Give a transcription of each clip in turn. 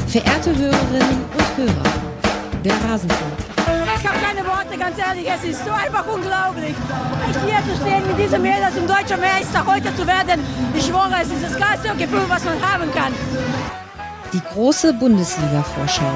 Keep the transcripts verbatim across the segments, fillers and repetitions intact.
Verehrte Hörerinnen und Hörer, der Rasenfunk. Ich habe keine Worte, ganz ehrlich, es ist so einfach unglaublich. Ich hier zu stehen mit diesem Mädels, um deutscher Meister heute zu werden, ich schwöre, es ist das geilste Gefühl, was man haben kann. Die große Bundesliga-Vorschau.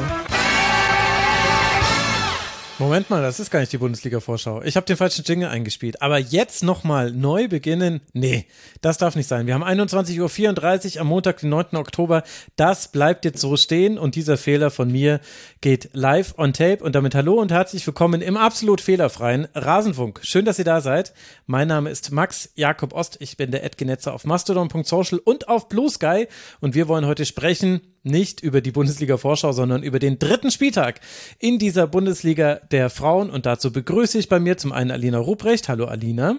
Moment mal, das ist gar nicht die Bundesliga-Vorschau. Ich habe den falschen Jingle eingespielt. Aber jetzt nochmal neu beginnen? Nee, das darf nicht sein. Wir haben einundzwanzig Uhr vierunddreißig am Montag, den neunten Oktober. Das bleibt jetzt so stehen und dieser Fehler von mir geht live on tape. Und damit hallo und herzlich willkommen im absolut fehlerfreien Rasenfunk. Schön, dass ihr da seid. Mein Name ist Max Jakob Ost. Ich bin der Edgenetzer auf mastodon punkt social und auf Blue Sky. Und wir wollen heute sprechen nicht über die Bundesliga-Vorschau, sondern über den dritten Spieltag in dieser Bundesliga der Frauen. Und dazu begrüße ich bei mir zum einen Alina Ruprecht. Hallo Alina.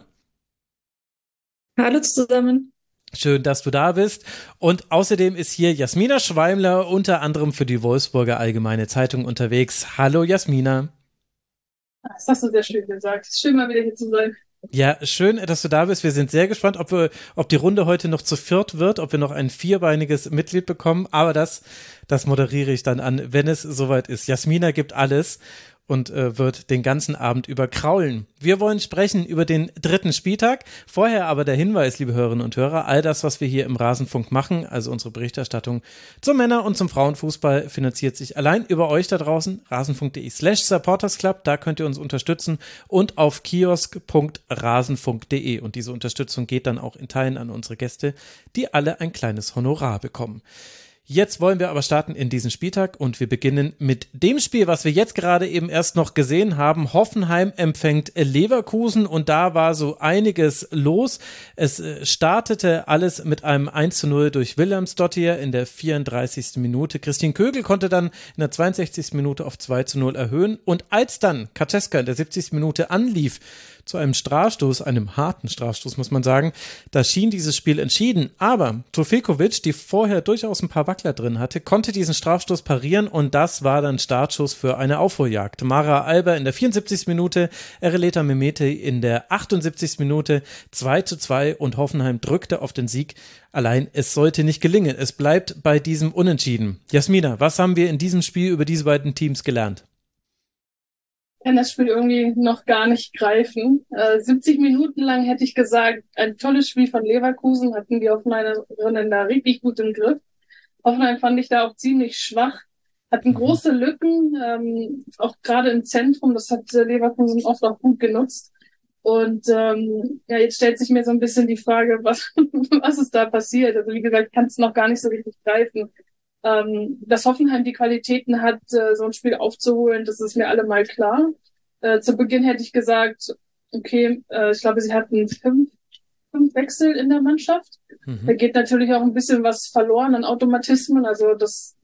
Hallo zusammen. Schön, dass du da bist. Und außerdem ist hier Jasmina Schweimler, unter anderem für die Wolfsburger Allgemeine Zeitung unterwegs. Hallo Jasmina. Das hast du sehr schön gesagt. Schön, mal wieder hier zu sein. Ja, schön, dass du da bist. Wir sind sehr gespannt, ob wir, ob die Runde heute noch zu viert wird, ob wir noch ein vierbeiniges Mitglied bekommen. Aber das, das moderiere ich dann an, wenn es soweit ist. Jasmina gibt alles und äh, wird den ganzen Abend über kraulen. Wir wollen sprechen über den dritten Spieltag. Vorher aber der Hinweis, liebe Hörerinnen und Hörer, all das, was wir hier im Rasenfunk machen, also unsere Berichterstattung zum Männer- und zum Frauenfußball, finanziert sich allein über euch da draußen, rasenfunk.de slash supportersclub, da könnt ihr uns unterstützen und auf kiosk punkt rasenfunk punkt de und diese Unterstützung geht dann auch in Teilen an unsere Gäste, die alle ein kleines Honorar bekommen. Jetzt wollen wir aber starten in diesen Spieltag und wir beginnen mit dem Spiel, was wir jetzt gerade eben erst noch gesehen haben. Hoffenheim empfängt Leverkusen und da war so einiges los. Es startete alles mit einem eins zu null durch Willemsdottir in der vierunddreißigsten Minute. Christian Kögel konnte dann in der zweiundsechzigsten Minute auf zwei zu null erhöhen und als dann Kaczewska in der siebzigsten Minute anlief, zu einem Strafstoß, einem harten Strafstoß, muss man sagen, da schien dieses Spiel entschieden. Aber Trofekovic, die vorher durchaus ein paar Wackler drin hatte, konnte diesen Strafstoß parieren und das war dann Startschuss für eine Aufholjagd. Mara Alba in der vierundsiebzigsten Minute, Ereleta Mehmeti in der achtundsiebzigsten Minute, zwei zu zwei und Hoffenheim drückte auf den Sieg. Allein, es sollte nicht gelingen. Es bleibt bei diesem Unentschieden. Jasmina, was haben wir in diesem Spiel über diese beiden Teams gelernt? Ich kann das Spiel irgendwie noch gar nicht greifen. Äh, siebzig Minuten lang hätte ich gesagt, ein tolles Spiel von Leverkusen, hatten die Hoffenheimerinnen da richtig gut im Griff. Hoffenheim fand ich da auch ziemlich schwach, hatten große Lücken, ähm, auch gerade im Zentrum, das hat Leverkusen oft auch gut genutzt. Und ähm, ja, jetzt stellt sich mir so ein bisschen die Frage, was, was ist da passiert? Also wie gesagt, ich kann es noch gar nicht so richtig greifen. Ähm, dass Hoffenheim die Qualitäten hat, äh, so ein Spiel aufzuholen, das ist mir allemal klar. Äh, zu Beginn hätte ich gesagt, okay, äh, ich glaube, sie hatten fünf, fünf Wechsel in der Mannschaft. Mhm. Da geht natürlich auch ein bisschen was verloren an Automatismen, also das,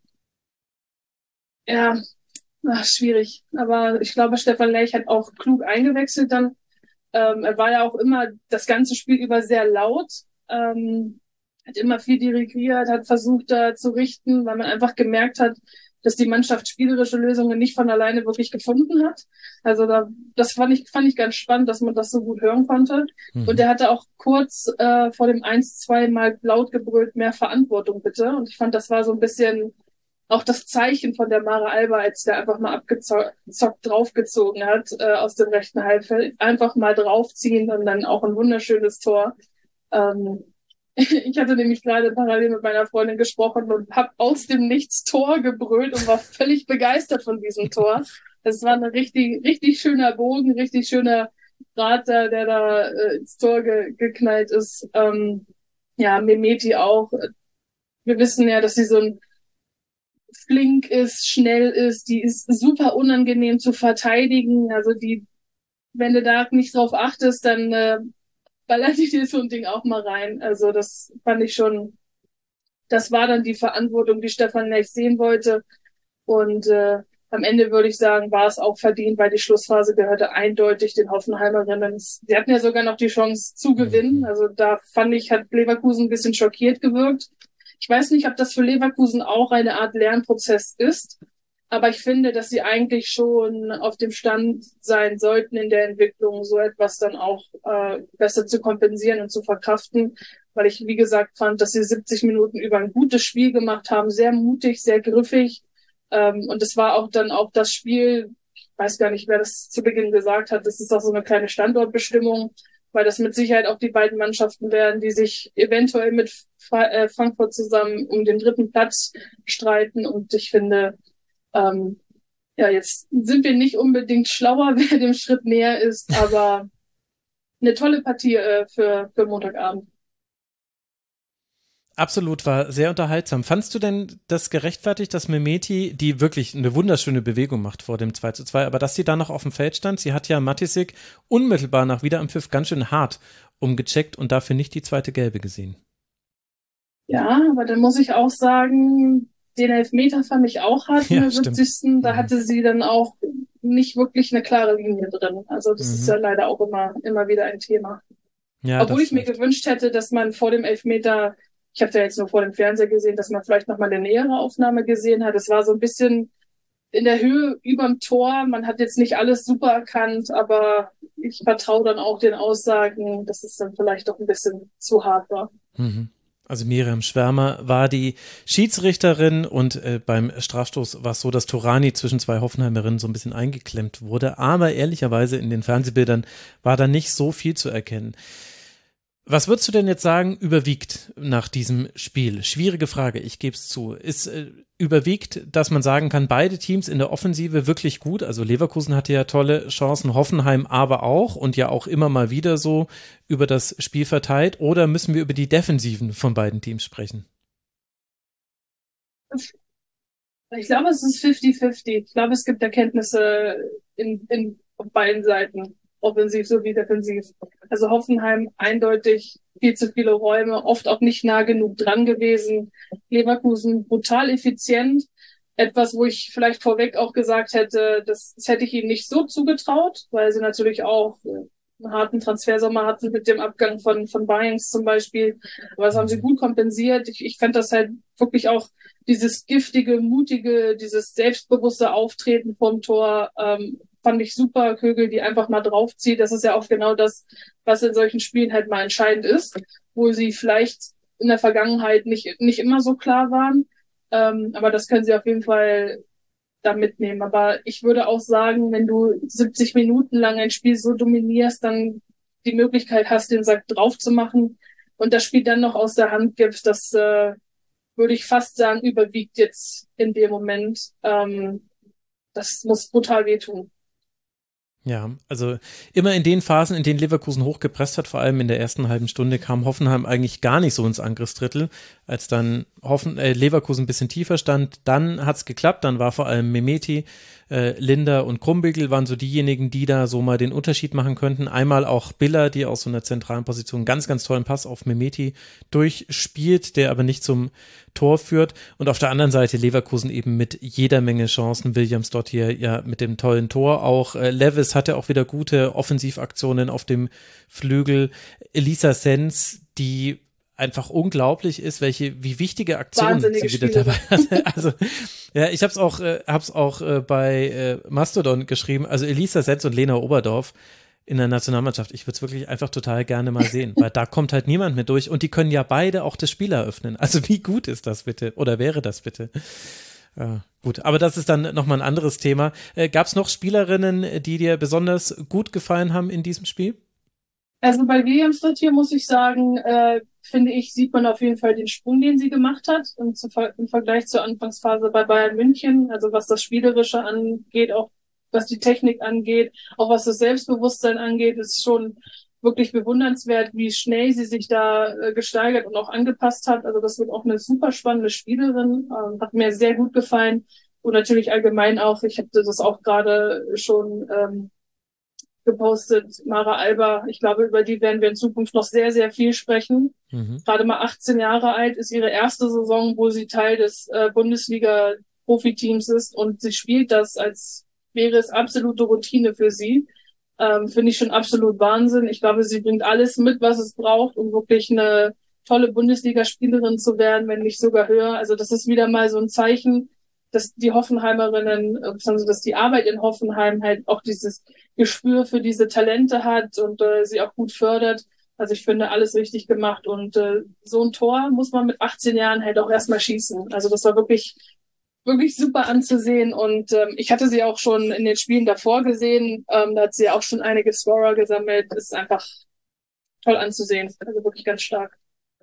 ja, ach, schwierig. Aber ich glaube, Stefan Lerch hat auch klug eingewechselt dann. Ähm, er war ja auch immer das ganze Spiel über sehr laut. Ähm, hat immer viel dirigiert, hat versucht da zu richten, weil man einfach gemerkt hat, dass die Mannschaft spielerische Lösungen nicht von alleine wirklich gefunden hat. Also da, das fand ich, fand ich ganz spannend, dass man das so gut hören konnte. Mhm. Und er hatte auch kurz äh, vor dem eins zwei mal laut gebrüllt, mehr Verantwortung bitte. Und ich fand, das war so ein bisschen auch das Zeichen von der Mara Alba, als der einfach mal abgezockt draufgezogen hat äh, aus dem rechten Halbfeld. Einfach mal draufziehen und dann auch ein wunderschönes Tor. Ähm, Ich hatte nämlich gerade parallel mit meiner Freundin gesprochen und habe aus dem Nichts Tor gebrüllt und war völlig begeistert von diesem Tor. Das war ein richtig, richtig schöner Bogen, richtig schöner Prater, der da äh, ins Tor ge- geknallt ist. Ähm, ja, Mehmeti auch. Wir wissen ja, dass sie so ein flink ist, schnell ist, die ist super unangenehm zu verteidigen. Also die, wenn du da nicht drauf achtest, dann äh, ballert ich dir so ein Ding auch mal rein. Also das fand ich schon, das war dann die Verantwortung, die Stefan Lerch sehen wollte. Und äh, am Ende würde ich sagen, war es auch verdient, weil die Schlussphase gehörte eindeutig den Hoffenheimerinnen. Sie hatten ja sogar noch die Chance zu gewinnen. Also da fand ich, hat Leverkusen ein bisschen schockiert gewirkt. Ich weiß nicht, ob das für Leverkusen auch eine Art Lernprozess ist. Aber ich finde, dass sie eigentlich schon auf dem Stand sein sollten in der Entwicklung, so etwas dann auch äh, besser zu kompensieren und zu verkraften. weil ich, wie gesagt, fand, dass sie siebzig Minuten über ein gutes Spiel gemacht haben, sehr mutig, sehr griffig. Ähm, und es war auch dann auch das Spiel, ich weiß gar nicht, wer das zu Beginn gesagt hat, das ist auch so eine kleine Standortbestimmung, weil das mit Sicherheit auch die beiden Mannschaften werden, die sich eventuell mit Frankfurt zusammen um den dritten Platz streiten. Und ich finde, ähm, ja, jetzt sind wir nicht unbedingt schlauer, wer dem Schritt näher ist, aber eine tolle Partie äh, für, für Montagabend. Absolut, war sehr unterhaltsam. Fandst du denn das gerechtfertigt, dass Mehmeti, die wirklich eine wunderschöne Bewegung macht vor dem zwei zu zwei, aber dass sie da noch auf dem Feld stand? Sie hat ja Matisik unmittelbar nach Wiederanpfiff ganz schön hart umgecheckt und dafür nicht die zweite Gelbe gesehen. Ja, aber dann muss ich auch sagen, den Elfmeter fand ich auch hart in Ja, der stimmt. siebzigsten. Da Mhm. hatte sie dann auch nicht wirklich eine klare Linie drin. Also das Mhm. ist ja leider auch immer, immer wieder ein Thema. Ja, Obwohl das ich mir stimmt. gewünscht hätte, dass man vor dem Elfmeter, ich habe ja jetzt nur vor dem Fernseher gesehen, dass man vielleicht nochmal eine nähere Aufnahme gesehen hat. Es war so ein bisschen in der Höhe überm Tor. Man hat jetzt nicht alles super erkannt, aber ich vertraue dann auch den Aussagen, dass es dann vielleicht doch ein bisschen zu hart war. Mhm. Also Miriam Schwärmer war die Schiedsrichterin und äh, beim Strafstoß war es so, dass Torani zwischen zwei Hoffenheimerinnen so ein bisschen eingeklemmt wurde, aber ehrlicherweise in den Fernsehbildern war da nicht so viel zu erkennen. Was würdest du denn jetzt sagen, überwiegt nach diesem Spiel? Schwierige Frage, ich gebe es zu. Ist äh, überwiegt, dass man sagen kann, beide Teams in der Offensive wirklich gut? Also Leverkusen hatte ja tolle Chancen, Hoffenheim aber auch und ja auch immer mal wieder so über das Spiel verteilt. Oder müssen wir über die Defensiven von beiden Teams sprechen? Ich glaube, es ist fifty fifty. Ich glaube, es gibt Erkenntnisse in, in, auf beiden Seiten, offensiv sowie defensiv. Also Hoffenheim eindeutig viel zu viele Räume, oft auch nicht nah genug dran gewesen. Leverkusen brutal effizient. Etwas, wo ich vielleicht vorweg auch gesagt hätte, das, das hätte ich ihnen nicht so zugetraut, weil sie natürlich auch einen harten Transfersommer hatten mit dem Abgang von, von Bayerns zum Beispiel. Aber das haben sie gut kompensiert. Ich, ich fand das halt wirklich auch dieses giftige, mutige, dieses selbstbewusste Auftreten vom Tor, ähm, fand ich super. Kögel, die einfach mal draufzieht. Das ist ja auch genau das, was in solchen Spielen halt mal entscheidend ist, wo sie vielleicht in der Vergangenheit nicht, nicht immer so klar waren. Ähm, aber das können sie auf jeden Fall da mitnehmen. Aber ich würde auch sagen, wenn du siebzig Minuten lang ein Spiel so dominierst, dann die Möglichkeit hast, den Sack drauf zu machen und das Spiel dann noch aus der Hand gibst, das äh, würde ich fast sagen, überwiegt jetzt in dem Moment. Ähm, das muss brutal wehtun. Ja, also immer in den Phasen, in denen Leverkusen hochgepresst hat, vor allem in der ersten halben Stunde, kam Hoffenheim eigentlich gar nicht so ins Angriffsdrittel. Als dann Hoffen, äh, Leverkusen ein bisschen tiefer stand, dann hat's geklappt, dann war vor allem Mehmeti, äh, Linder und Krumbigel waren so diejenigen, die da so mal den Unterschied machen könnten. Einmal auch Biller, die aus so einer zentralen Position einen ganz, ganz tollen Pass auf Mehmeti durchspielt, der aber nicht zum Tor führt. Und auf der anderen Seite Leverkusen eben mit jeder Menge Chancen. Williams dort hier ja mit dem tollen Tor auch. Äh, Levis hatte auch wieder gute Offensivaktionen auf dem Flügel. Elisa Sens, die einfach unglaublich ist, welche, wie wichtige Aktionen Wahnsinnige sie wieder Spielerin. dabei hatte. Also, ja, ich hab's auch, äh, hab's auch äh, bei äh, Mastodon geschrieben. Also Elisa Sens und Lena Oberdorf in der Nationalmannschaft. Ich würde es wirklich einfach total gerne mal sehen, weil da kommt halt niemand mehr durch und die können ja beide auch das Spiel eröffnen. Also wie gut ist das bitte? Oder wäre das bitte? Ja, gut, aber das ist dann nochmal ein anderes Thema. Äh, Gab es noch Spielerinnen, die dir besonders gut gefallen haben in diesem Spiel? Also bei Williams hier muss ich sagen, äh, finde ich, sieht man auf jeden Fall den Sprung, den sie gemacht hat im, im Vergleich zur Anfangsphase bei Bayern München. Also was das Spielerische angeht, auch was die Technik angeht, auch was das Selbstbewusstsein angeht, ist schon wirklich bewundernswert, wie schnell sie sich da äh, gesteigert und auch angepasst hat. Also das wird auch eine super spannende Spielerin, ähm, hat mir sehr gut gefallen und natürlich allgemein auch, ich habe das auch gerade schon ähm, gepostet, Mara Alba. Ich glaube, über die werden wir in Zukunft noch sehr, sehr viel sprechen. Mhm. Gerade mal achtzehn Jahre alt, ist ihre erste Saison, wo sie Teil des äh, Bundesliga-Profiteams ist und sie spielt das, als wäre es absolute Routine für sie. Ähm, finde ich schon absolut Wahnsinn. Ich glaube, sie bringt alles mit, was es braucht, um wirklich eine tolle Bundesligaspielerin zu werden, wenn nicht sogar höher. Also das ist wieder mal so ein Zeichen, dass die Hoffenheimerinnen, also dass die Arbeit in Hoffenheim halt auch dieses Gespür für diese Talente hat und äh, sie auch gut fördert. Also ich finde, alles richtig gemacht und äh, so ein Tor muss man mit achtzehn Jahren halt auch erstmal schießen. Also das war wirklich, wirklich super anzusehen und ähm, ich hatte sie auch schon in den Spielen davor gesehen. Ähm, da hat sie auch schon einige Scorer gesammelt. Das ist einfach toll anzusehen. Also wirklich ganz stark.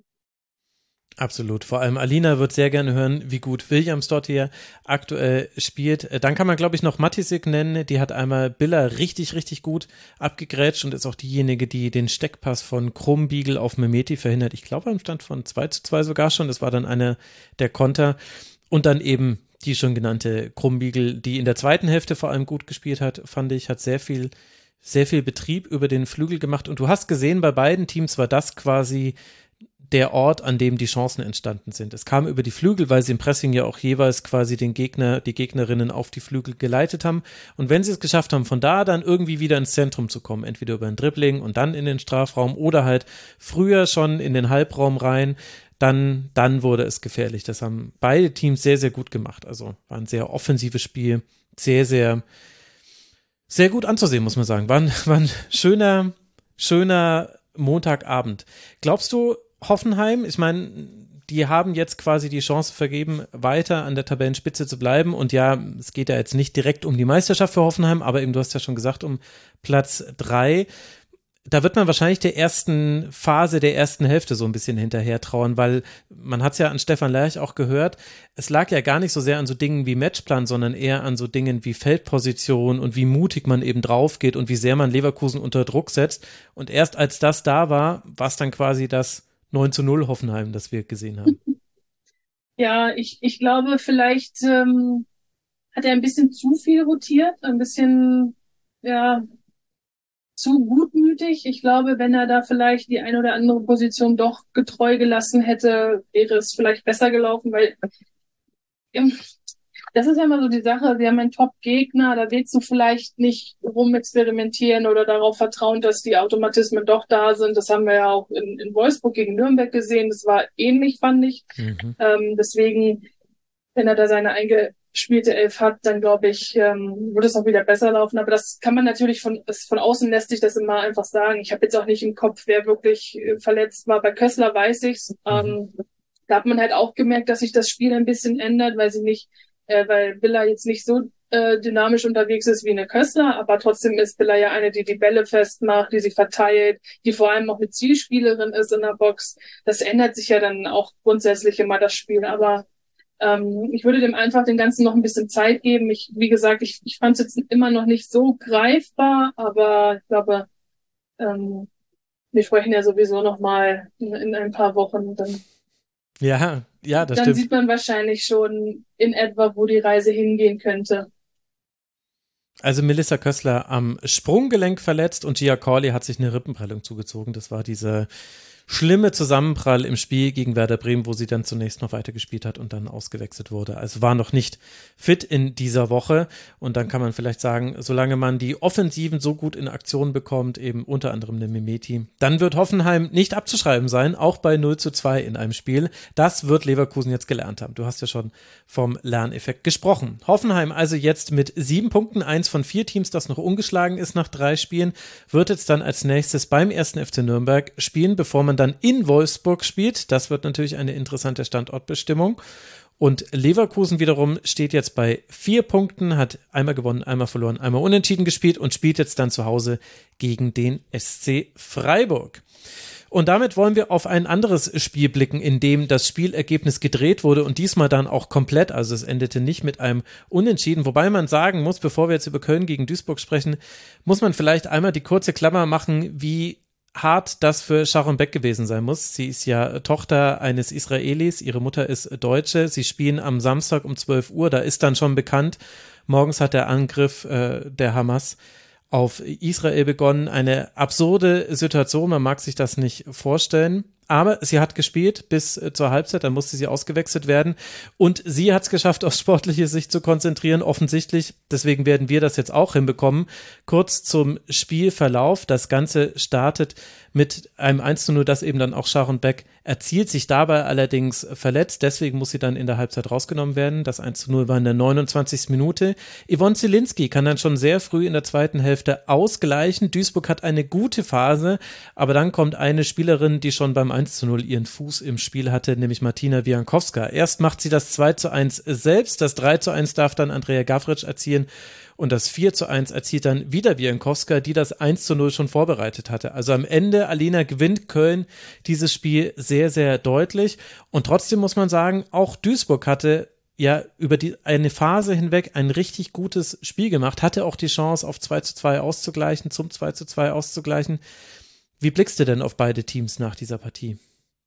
Absolut. Vor allem Alina wird sehr gerne hören, wie gut Williams dort hier aktuell spielt. Dann kann man, glaube ich, noch Matisik nennen. Die hat einmal Biller richtig, richtig gut abgegrätscht und ist auch diejenige, die den Steckpass von Krumbiegel auf Mehmeti verhindert. Ich glaube, am Stand von zwei zu zwei sogar schon. Das war dann einer der Konter. Und dann eben die schon genannte Krumbiegel, die in der zweiten Hälfte vor allem gut gespielt hat, fand ich, hat sehr viel, sehr viel Betrieb über den Flügel gemacht. Und du hast gesehen, bei beiden Teams war das quasi der Ort, an dem die Chancen entstanden sind. Es kam über die Flügel, weil sie im Pressing ja auch jeweils quasi den Gegner, die Gegnerinnen auf die Flügel geleitet haben. Und wenn sie es geschafft haben, von da dann irgendwie wieder ins Zentrum zu kommen, entweder über ein Dribbling und dann in den Strafraum oder halt früher schon in den Halbraum rein, dann, dann wurde es gefährlich. Das haben beide Teams sehr, sehr gut gemacht. Also war ein sehr offensives Spiel, sehr, sehr, sehr gut anzusehen, muss man sagen. War ein, war ein schöner, schöner Montagabend. Glaubst du, Hoffenheim, ich meine, die haben jetzt quasi die Chance vergeben, weiter an der Tabellenspitze zu bleiben und ja, es geht ja jetzt nicht direkt um die Meisterschaft für Hoffenheim, aber eben, du hast ja schon gesagt, um Platz drei. Da wird man wahrscheinlich der ersten Phase, der ersten Hälfte so ein bisschen hinterher trauern, weil man hat es ja an Stefan Lerch auch gehört, es lag ja gar nicht so sehr an so Dingen wie Matchplan, sondern eher an so Dingen wie Feldposition und wie mutig man eben drauf geht und wie sehr man Leverkusen unter Druck setzt. Und erst als das da war, war es dann quasi das neun zu null Hoffenheim, das wir gesehen haben. Ja, ich, ich glaube, vielleicht ähm, hat er ein bisschen zu viel rotiert, ein bisschen, ja, zu gutmütig. Ich glaube, wenn er da vielleicht die eine oder andere Position doch getreu gelassen hätte, wäre es vielleicht besser gelaufen, weil im, das ist ja immer so die Sache, sie haben einen Top-Gegner, da willst du vielleicht nicht rumexperimentieren oder darauf vertrauen, dass die Automatismen doch da sind. Das haben wir ja auch in, in Wolfsburg gegen Nürnberg gesehen. Das war ähnlich, fand ich. Mhm. Ähm, deswegen, wenn er da seine eingespielte Elf hat, dann glaube ich, ähm, würde es auch wieder besser laufen. Aber das kann man natürlich von, von außen lässt sich das immer einfach sagen. Ich habe jetzt auch nicht im Kopf, wer wirklich verletzt war. Bei Kössler weiß ich's. Mhm. Ähm, da hat man halt auch gemerkt, dass sich das Spiel ein bisschen ändert, weil sie nicht Äh, weil Billa jetzt nicht so äh, dynamisch unterwegs ist wie eine Kössler, aber trotzdem ist Billa ja eine, die die Bälle festmacht, die sie verteilt, die vor allem auch eine Zielspielerin ist in der Box. Das ändert sich ja dann auch grundsätzlich immer das Spiel, aber ähm, ich würde dem einfach den Ganzen noch ein bisschen Zeit geben. Ich, wie gesagt, ich, ich fand es jetzt immer noch nicht so greifbar, aber ich glaube, ähm, wir sprechen ja sowieso noch mal in, in ein paar Wochen. Dann Ja, ja, das Dann stimmt. sieht man wahrscheinlich schon in etwa, wo die Reise hingehen könnte. Also Melissa Kössler am Sprunggelenk verletzt und Gia Corley hat sich eine Rippenprellung zugezogen. Das war diese schlimme Zusammenprall im Spiel gegen Werder Bremen, wo sie dann zunächst noch weitergespielt hat und dann ausgewechselt wurde. Also war noch nicht fit in dieser Woche. Und dann kann man vielleicht sagen, solange man die Offensiven so gut in Aktion bekommt, eben unter anderem der Mehmeti, dann wird Hoffenheim nicht abzuschreiben sein, auch bei null zu zwei in einem Spiel. Das wird Leverkusen jetzt gelernt haben. Du hast ja schon vom Lerneffekt gesprochen. Hoffenheim also jetzt mit sieben Punkten, eins von vier Teams, das noch ungeschlagen ist nach drei Spielen, wird jetzt dann als nächstes beim ersten F C Nürnberg spielen, bevor man dann in Wolfsburg spielt. Das wird natürlich eine interessante Standortbestimmung. Und Leverkusen wiederum steht jetzt bei vier Punkten, hat einmal gewonnen, einmal verloren, einmal unentschieden gespielt und spielt jetzt dann zu Hause gegen den S C Freiburg. Und damit wollen wir auf ein anderes Spiel blicken, in dem das Spielergebnis gedreht wurde und diesmal dann auch komplett, also es endete nicht mit einem Unentschieden, wobei man sagen muss, bevor wir jetzt über Köln gegen Duisburg sprechen, muss man vielleicht einmal die kurze Klammer machen, wie hart das für Sharon Beck gewesen sein muss. Sie ist ja Tochter eines Israelis, ihre Mutter ist Deutsche, sie spielen am Samstag um zwölf Uhr, da ist dann schon bekannt, morgens hat der Angriff äh, der Hamas auf Israel begonnen, eine absurde Situation, man mag sich das nicht vorstellen, aber sie hat gespielt bis äh, zur Halbzeit, dann musste sie ausgewechselt werden und sie hat es geschafft, aus sportlicher Sicht zu konzentrieren, offensichtlich, deswegen werden wir das jetzt auch hinbekommen. Kurz zum Spielverlauf, das Ganze startet mit einem eins zu null, das eben dann auch Sharon Beck erzielt, sich dabei allerdings verletzt, deswegen muss sie dann in der Halbzeit rausgenommen werden. Das eins zu null war in der neunundzwanzigsten Minute. Yvonne Zielinski kann dann schon sehr früh in der zweiten Hälfte ausgleichen. Duisburg hat eine gute Phase, aber dann kommt eine Spielerin, die schon beim eins zu null ihren Fuß im Spiel hatte, nämlich Martina Wiankowska. Erst macht sie das zwei zu eins selbst, das drei zu eins darf dann Andrea Gavric erzielen und das vier zu eins erzielt dann wieder Wiankowska, die das eins zu null schon vorbereitet hatte. Also am Ende, Alina, gewinnt Köln dieses Spiel sehr, sehr deutlich. Und trotzdem muss man sagen, auch Duisburg hatte ja über die, eine Phase hinweg ein richtig gutes Spiel gemacht, hatte auch die Chance, auf zwei zu zwei auszugleichen, zum zwei zu zwei auszugleichen. Wie blickst du denn auf beide Teams nach dieser Partie?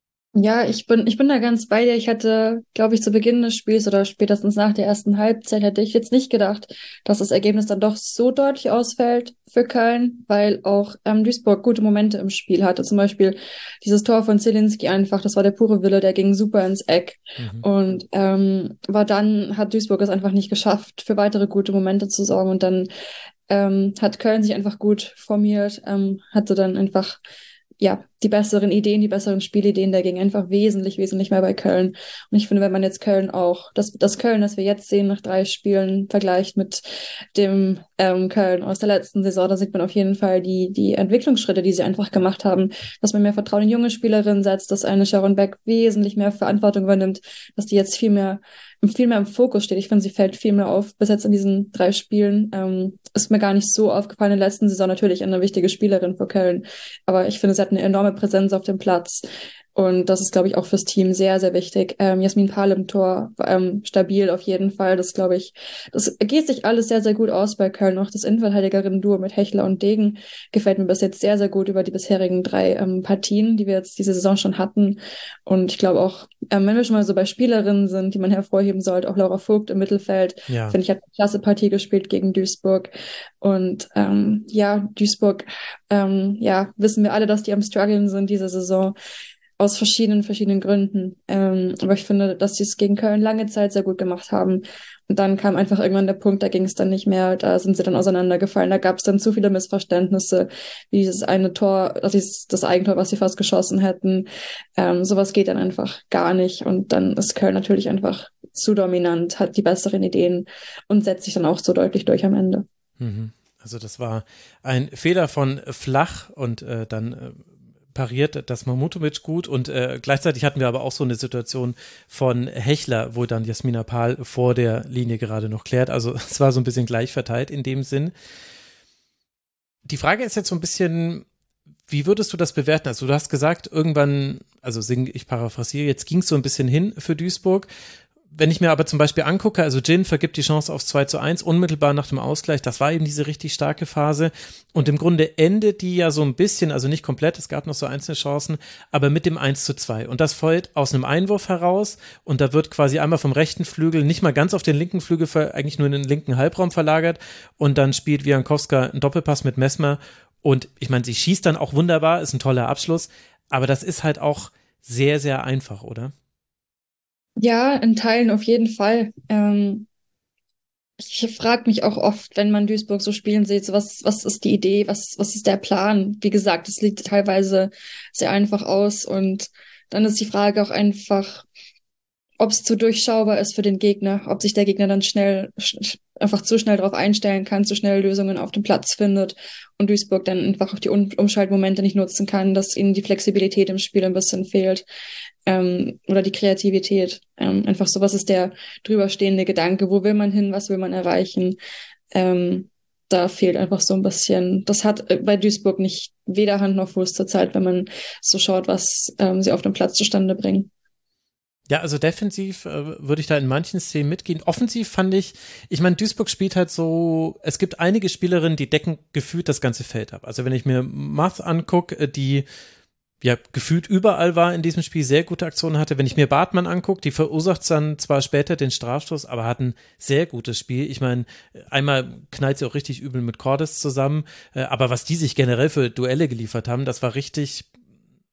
Ja, ich bin, ich bin da ganz bei dir. Ich hatte, glaube ich, zu Beginn des Spiels oder spätestens nach der ersten Halbzeit hätte ich jetzt nicht gedacht, dass das Ergebnis dann doch so deutlich ausfällt für Köln, weil auch ähm, Duisburg gute Momente im Spiel hatte. Zum Beispiel dieses Tor von Zielinski einfach, das war der pure Wille, der ging super ins Eck. Mhm. Und ähm, aber dann hat Duisburg es einfach nicht geschafft, für weitere gute Momente zu sorgen. Und dann ähm, hat Köln sich einfach gut formiert, ähm, hatte dann einfach ja, die besseren Ideen, die besseren Spielideen, da ging einfach wesentlich, wesentlich mehr bei Köln. Und ich finde, wenn man jetzt Köln auch, das, das Köln, das wir jetzt sehen nach drei Spielen, vergleicht mit dem ähm, Köln aus der letzten Saison, da sieht man auf jeden Fall die, die Entwicklungsschritte, die sie einfach gemacht haben, dass man mehr Vertrauen in junge Spielerinnen setzt, dass eine Sharon Beck wesentlich mehr Verantwortung übernimmt, dass die jetzt viel mehr viel mehr im Fokus steht. Ich finde, sie fällt viel mehr auf, bis jetzt in diesen drei Spielen. Ähm, ist mir gar nicht so aufgefallen in der letzten Saison, natürlich eine wichtige Spielerin für Köln. Aber ich finde, sie hat eine enorme Präsenz auf dem Platz. Und das ist, glaube ich, auch fürs Team sehr, sehr wichtig. Ähm, Jasmin Pahl im Tor, ähm, stabil auf jeden Fall. Das, glaube ich, das geht sich alles sehr, sehr gut aus bei Köln. Auch das Innenverteidigerinnen-Duo mit Hechler und Degen gefällt mir bis jetzt sehr, sehr gut über die bisherigen drei ähm, Partien, die wir jetzt diese Saison schon hatten. Und ich glaube auch, ähm, wenn wir schon mal so bei Spielerinnen sind, die man hervorheben sollte, auch Laura Vogt im Mittelfeld, ja. finde ich, hat eine klasse Partie gespielt gegen Duisburg. Und ähm, ja, Duisburg, ähm, ja, wissen wir alle, dass die am struggeln sind diese Saison. Aus verschiedenen, verschiedenen Gründen. Ähm, aber ich finde, dass sie es gegen Köln lange Zeit sehr gut gemacht haben. Und dann kam einfach irgendwann der Punkt, da ging es dann nicht mehr, da sind sie dann auseinandergefallen. Da gab es dann zu viele Missverständnisse, wie dieses eine Tor, das ist das Eigentor, was sie fast geschossen hätten. Ähm, sowas geht dann einfach gar nicht. Und dann ist Köln natürlich einfach zu dominant, hat die besseren Ideen und setzt sich dann auch so deutlich durch am Ende. Also das war ein Fehler von Flach und äh, dann äh, pariert das Mamutovic gut und äh, gleichzeitig hatten wir aber auch so eine Situation von Hechler, wo dann Jasmina Pahl vor der Linie gerade noch klärt. Also es war so ein bisschen gleich verteilt in dem Sinn. Die Frage ist jetzt so ein bisschen, wie würdest du das bewerten? Also du hast gesagt, irgendwann, also ich paraphrasiere, jetzt ging es so ein bisschen hin für Duisburg. Wenn ich mir aber zum Beispiel angucke, also Jin vergibt die Chance aufs zwei zu eins, unmittelbar nach dem Ausgleich, das war eben diese richtig starke Phase und im Grunde endet die ja so ein bisschen, also nicht komplett, es gab noch so einzelne Chancen, aber mit dem eins zu zwei und das folgt aus einem Einwurf heraus und da wird quasi einmal vom rechten Flügel, nicht mal ganz auf den linken Flügel, eigentlich nur in den linken Halbraum verlagert und dann spielt Wiankowska einen Doppelpass mit Messmer und ich meine, sie schießt dann auch wunderbar, ist ein toller Abschluss, aber das ist halt auch sehr, sehr einfach, oder? Ja, in Teilen auf jeden Fall. Ähm, ich frage mich auch oft, wenn man Duisburg so spielen sieht, so was, was ist die Idee, was, was ist der Plan? Wie gesagt, es sieht teilweise sehr einfach aus und dann ist die Frage auch einfach, ob es zu durchschaubar ist für den Gegner, ob sich der Gegner dann schnell, sch- einfach zu schnell darauf einstellen kann, zu schnell Lösungen auf dem Platz findet und Duisburg dann einfach auch die Um- Umschaltmomente nicht nutzen kann, dass ihnen die Flexibilität im Spiel ein bisschen fehlt. Ähm, oder die Kreativität. Ähm, einfach so, was ist der drüberstehende Gedanke? Wo will man hin? Was will man erreichen? Ähm, da fehlt einfach so ein bisschen, das hat bei Duisburg nicht weder Hand noch Fuß zurzeit, wenn man so schaut, was ähm, sie auf dem Platz zustande bringen. Ja, also defensiv äh, würde ich da in manchen Szenen mitgehen. Offensiv fand ich, ich meine, Duisburg spielt halt so, es gibt einige Spielerinnen, die decken gefühlt das ganze Feld ab. Also wenn ich mir Math angucke, die ja gefühlt überall war in diesem Spiel, sehr gute Aktionen hatte. Wenn ich mir Bartmann angucke, die verursacht dann zwar später den Strafstoß, aber hat ein sehr gutes Spiel. Ich meine, einmal knallt sie auch richtig übel mit Cordes zusammen, aber was die sich generell für Duelle geliefert haben, das war richtig,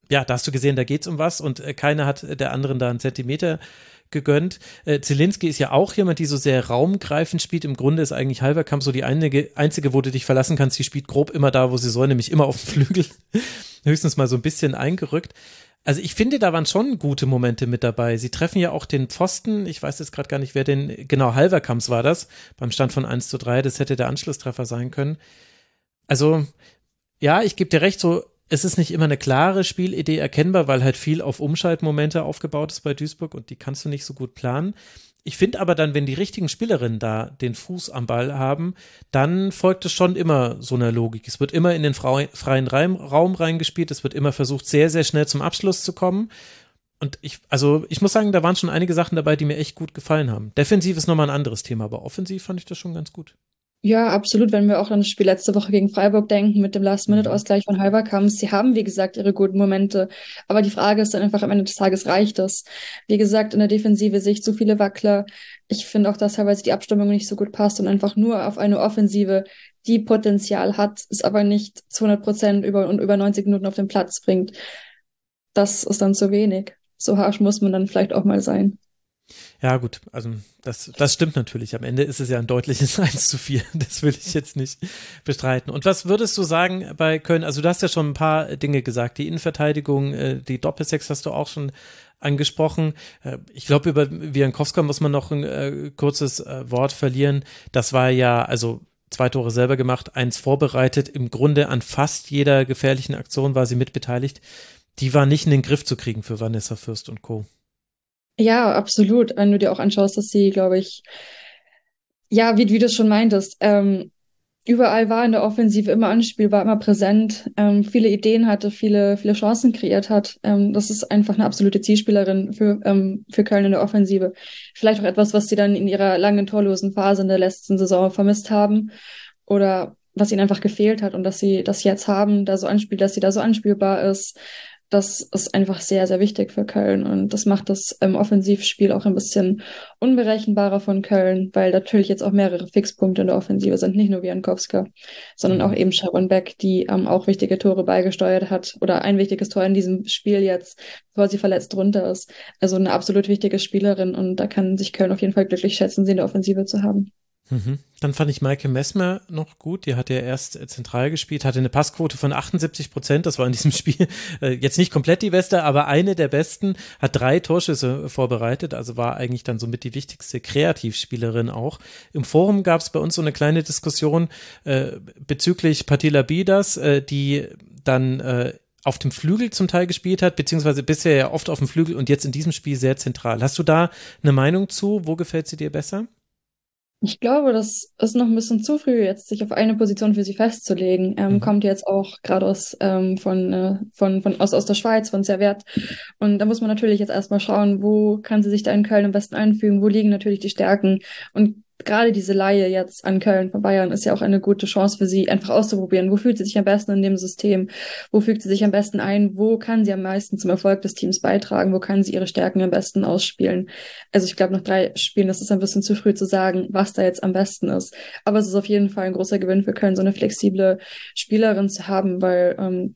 ja, da hast du gesehen, da geht's um was und äh, keiner hat der anderen da einen Zentimeter gegönnt. Äh, Zielinski ist ja auch jemand, die so sehr raumgreifend spielt. Im Grunde ist eigentlich Halverkamp so die einige, einzige, wo du dich verlassen kannst. Die spielt grob immer da, wo sie soll, nämlich immer auf dem Flügel. Höchstens mal so ein bisschen eingerückt. Also ich finde, da waren schon gute Momente mit dabei. Sie treffen ja auch den Pfosten. Ich weiß jetzt gerade gar nicht, wer den, genau, Halverkamps war das, beim Stand von eins zu drei. Das hätte der Anschlusstreffer sein können. Also, ja, ich gebe dir recht, so, es ist nicht immer eine klare Spielidee erkennbar, weil halt viel auf Umschaltmomente aufgebaut ist bei Duisburg und die kannst du nicht so gut planen. Ich finde aber dann, wenn die richtigen Spielerinnen da den Fuß am Ball haben, dann folgt es schon immer so einer Logik. Es wird immer in den freien Raum reingespielt, es wird immer versucht, sehr, sehr schnell zum Abschluss zu kommen. Und ich, also ich muss sagen, da waren schon einige Sachen dabei, die mir echt gut gefallen haben. Defensiv ist nochmal ein anderes Thema, aber offensiv fand ich das schon ganz gut. Ja, absolut. Wenn wir auch an das Spiel letzte Woche gegen Freiburg denken, mit dem Last-Minute-Ausgleich von Halverkamp, sie haben, wie gesagt, ihre guten Momente. Aber die Frage ist dann einfach am Ende des Tages, reicht das? Wie gesagt, in der Defensive sehe ich zu viele Wackler. Ich finde auch, dass teilweise die Abstimmung nicht so gut passt und einfach nur auf eine Offensive, die Potenzial hat, es aber nicht zu hundert Prozent über und über neunzig Minuten auf den Platz bringt. Das ist dann zu wenig. So harsch muss man dann vielleicht auch mal sein. Ja, gut, also das, das stimmt natürlich. Am Ende ist es ja ein deutliches eins zu vier. Das will ich jetzt nicht bestreiten. Und was würdest du sagen bei Köln? Also du hast ja schon ein paar Dinge gesagt. Die Innenverteidigung, die Doppelsechs hast du auch schon angesprochen. Ich glaube, über Wiankowska muss man noch ein äh, kurzes äh, Wort verlieren. Das war ja, also zwei Tore selber gemacht, eins vorbereitet. Im Grunde an fast jeder gefährlichen Aktion war sie mitbeteiligt. Die war nicht in den Griff zu kriegen für Vanessa Fürst und Co. Ja, absolut. Wenn du dir auch anschaust, dass sie, glaube ich, ja, wie, wie du es schon meintest, ähm, überall war in der Offensive, immer anspielbar, immer präsent, ähm, viele Ideen hatte, viele, viele Chancen kreiert hat. Ähm, das ist einfach eine absolute Zielspielerin für, ähm, für Köln in der Offensive. Vielleicht auch etwas, was sie dann in ihrer langen torlosen Phase in der letzten Saison vermisst haben oder was ihnen einfach gefehlt hat und dass sie das jetzt haben, da so anspielt, dass sie da so anspielbar ist. Das ist einfach sehr, sehr wichtig für Köln und das macht das ähm, Offensivspiel auch ein bisschen unberechenbarer von Köln, weil natürlich jetzt auch mehrere Fixpunkte in der Offensive sind, nicht nur Wiankowska, sondern auch eben Sharon Beck, die ähm, auch wichtige Tore beigesteuert hat oder ein wichtiges Tor in diesem Spiel jetzt, bevor sie verletzt runter ist. Also eine absolut wichtige Spielerin und da kann sich Köln auf jeden Fall glücklich schätzen, sie in der Offensive zu haben. Mhm. Dann fand ich Maike Messmer noch gut. Die hat ja erst äh, zentral gespielt, hatte eine Passquote von achtundsiebzig Prozent. Das war in diesem Spiel äh, jetzt nicht komplett die beste, aber eine der besten. Hat drei Torschüsse vorbereitet, also war eigentlich dann somit die wichtigste Kreativspielerin auch. Im Forum gab es bei uns so eine kleine Diskussion äh, bezüglich Patila Bidas, äh, die dann äh, auf dem Flügel zum Teil gespielt hat, beziehungsweise bisher ja oft auf dem Flügel und jetzt in diesem Spiel sehr zentral. Hast du da eine Meinung zu? Wo gefällt sie dir besser? Ich glaube, das ist noch ein bisschen zu früh, jetzt sich auf eine Position für sie festzulegen. Ähm, Mhm. Kommt jetzt auch gerade aus, ähm, von, äh, von, von, aus, aus der Schweiz, von Servette. Und da muss man natürlich jetzt erstmal schauen, wo kann sie sich da in Köln am besten einfügen, wo liegen natürlich die Stärken. Und gerade diese Leihe jetzt an Köln von Bayern ist ja auch eine gute Chance für sie, einfach auszuprobieren. Wo fühlt sie sich am besten in dem System? Wo fügt sie sich am besten ein? Wo kann sie am meisten zum Erfolg des Teams beitragen? Wo kann sie ihre Stärken am besten ausspielen? Also ich glaube, nach drei Spielen ist es ein bisschen zu früh zu sagen, was da jetzt am besten ist. Aber es ist auf jeden Fall ein großer Gewinn für Köln, so eine flexible Spielerin zu haben, weil ähm,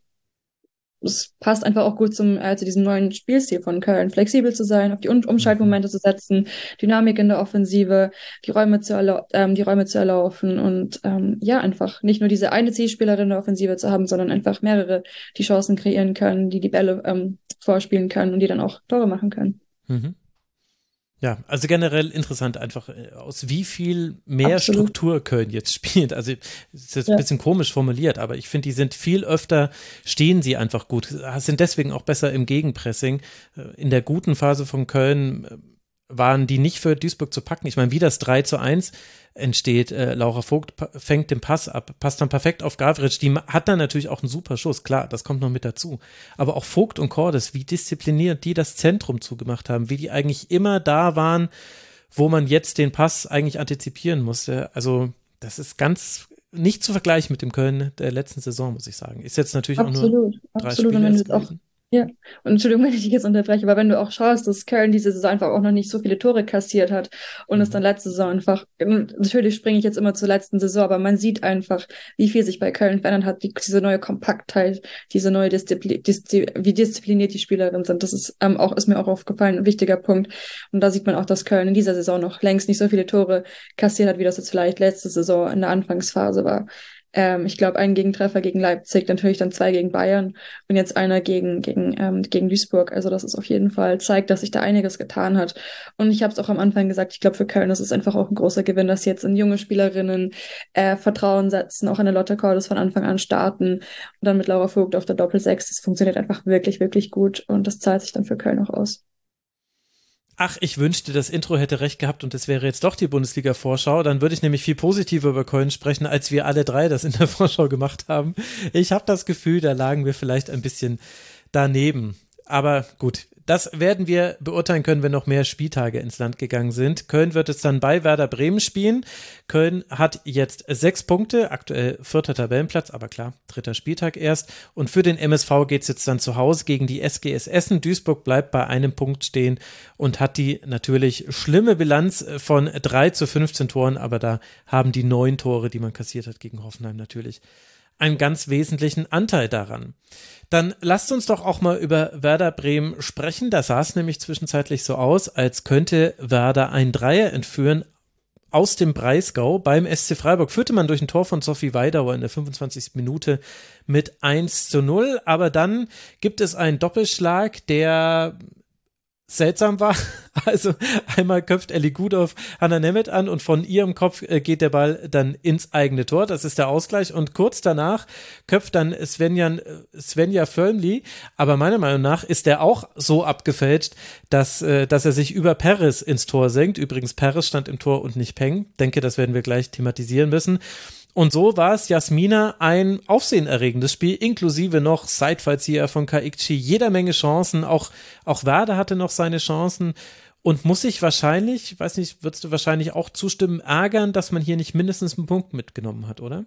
es passt einfach auch gut zum, äh, zu diesem neuen Spielstil von Köln. Flexibel zu sein, auf die um Umschaltmomente zu setzen, Dynamik in der Offensive, die Räume zu, erlau ähm, die Räume zu erlaufen und ähm, ja, einfach nicht nur diese eine Zielspielerin in der Offensive zu haben, sondern einfach mehrere, die Chancen kreieren können, die die Bälle ähm, vorspielen können und die dann auch Tore machen können. Mhm. Ja, also generell interessant einfach, aus wie viel mehr Absolut. Struktur Köln jetzt spielt. Also es ist jetzt Ja. ein bisschen komisch formuliert, aber ich finde, die sind viel öfter, stehen sie einfach gut, sind deswegen auch besser im Gegenpressing. In der guten Phase von Köln waren die nicht für Duisburg zu packen. Ich meine, wie das drei zu eins entsteht, äh, Laura Vogt fängt den Pass ab, passt dann perfekt auf Gavric, die hat dann natürlich auch einen super Schuss, klar, das kommt noch mit dazu. Aber auch Vogt und Cordes, wie diszipliniert die das Zentrum zugemacht haben, wie die eigentlich immer da waren, wo man jetzt den Pass eigentlich antizipieren musste. Also das ist ganz nicht zu vergleichen mit dem Köln der letzten Saison, muss ich sagen. Ist jetzt natürlich Absolut, auch nur drei absolut. Und Spiele wenn du erst jetzt auch gewesen. Ja, und Entschuldigung, wenn ich dich jetzt unterbreche, aber wenn du auch schaust, dass Köln diese Saison einfach auch noch nicht so viele Tore kassiert hat und es dann letzte Saison einfach, natürlich springe ich jetzt immer zur letzten Saison, aber man sieht einfach, wie viel sich bei Köln verändert hat, wie diese neue Kompaktheit, diese neue Disziplin, Diszi wie diszipliniert die Spielerinnen sind. Das ist ähm, auch, ist mir auch aufgefallen, ein wichtiger Punkt. Und da sieht man auch, dass Köln in dieser Saison noch längst nicht so viele Tore kassiert hat, wie das jetzt vielleicht letzte Saison in der Anfangsphase war. Ähm, ich glaube, ein Gegentreffer gegen Leipzig, natürlich dann zwei gegen Bayern und jetzt einer gegen gegen ähm, gegen Duisburg. Also das ist auf jeden Fall, zeigt, dass sich da einiges getan hat. Und ich habe es auch am Anfang gesagt, ich glaube, für Köln ist es einfach auch ein großer Gewinn, dass sie jetzt in junge Spielerinnen äh, Vertrauen setzen, auch eine Lotte Cordes von Anfang an starten und dann mit Laura Vogt auf der Doppelsechs. Das funktioniert einfach wirklich, wirklich gut und das zahlt sich dann für Köln auch aus. Ach, ich wünschte, das Intro hätte recht gehabt und es wäre jetzt doch die Bundesliga-Vorschau. Dann würde ich nämlich viel positiver über Köln sprechen, als wir alle drei das in der Vorschau gemacht haben. Ich habe das Gefühl, da lagen wir vielleicht ein bisschen daneben. Aber gut, das werden wir beurteilen können, wenn noch mehr Spieltage ins Land gegangen sind. Köln wird es dann bei Werder Bremen spielen. Köln hat jetzt sechs Punkte, aktuell vierter Tabellenplatz, aber klar, dritter Spieltag erst. Und für den M S V geht es jetzt dann zu Hause gegen die S G S Essen. Duisburg bleibt bei einem Punkt stehen und hat die natürlich schlimme Bilanz von drei zu fünfzehn Toren, aber da haben die neun Tore, die man kassiert hat gegen Hoffenheim, natürlich einen ganz wesentlichen Anteil daran. Dann lasst uns doch auch mal über Werder Bremen sprechen. Da sah es nämlich zwischenzeitlich so aus, als könnte Werder ein Dreier entführen aus dem Breisgau. Beim S C Freiburg führte man durch ein Tor von Sophie Weidauer in der fünfundzwanzigsten Minute mit eins zu null. Aber dann gibt es einen Doppelschlag, der seltsam war. Also einmal köpft Ellie Gudorf Hannah Nemeth an und von ihrem Kopf äh, geht der Ball dann ins eigene Tor. Das ist der Ausgleich. Und kurz danach köpft dann Svenja, Svenja Völmli. Aber meiner Meinung nach ist der auch so abgefälscht, dass, äh, dass er sich über Perez ins Tor senkt. Übrigens, Perez stand im Tor und nicht Peng. Denke, das werden wir gleich thematisieren müssen. Und so war es Jasmina ein aufsehenerregendes Spiel, inklusive noch Seitfallzieher von Kaikchi, jeder Menge Chancen, auch, auch Werder hatte noch seine Chancen und muss sich wahrscheinlich, weiß nicht, würdest du wahrscheinlich auch zustimmen, ärgern, dass man hier nicht mindestens einen Punkt mitgenommen hat, oder?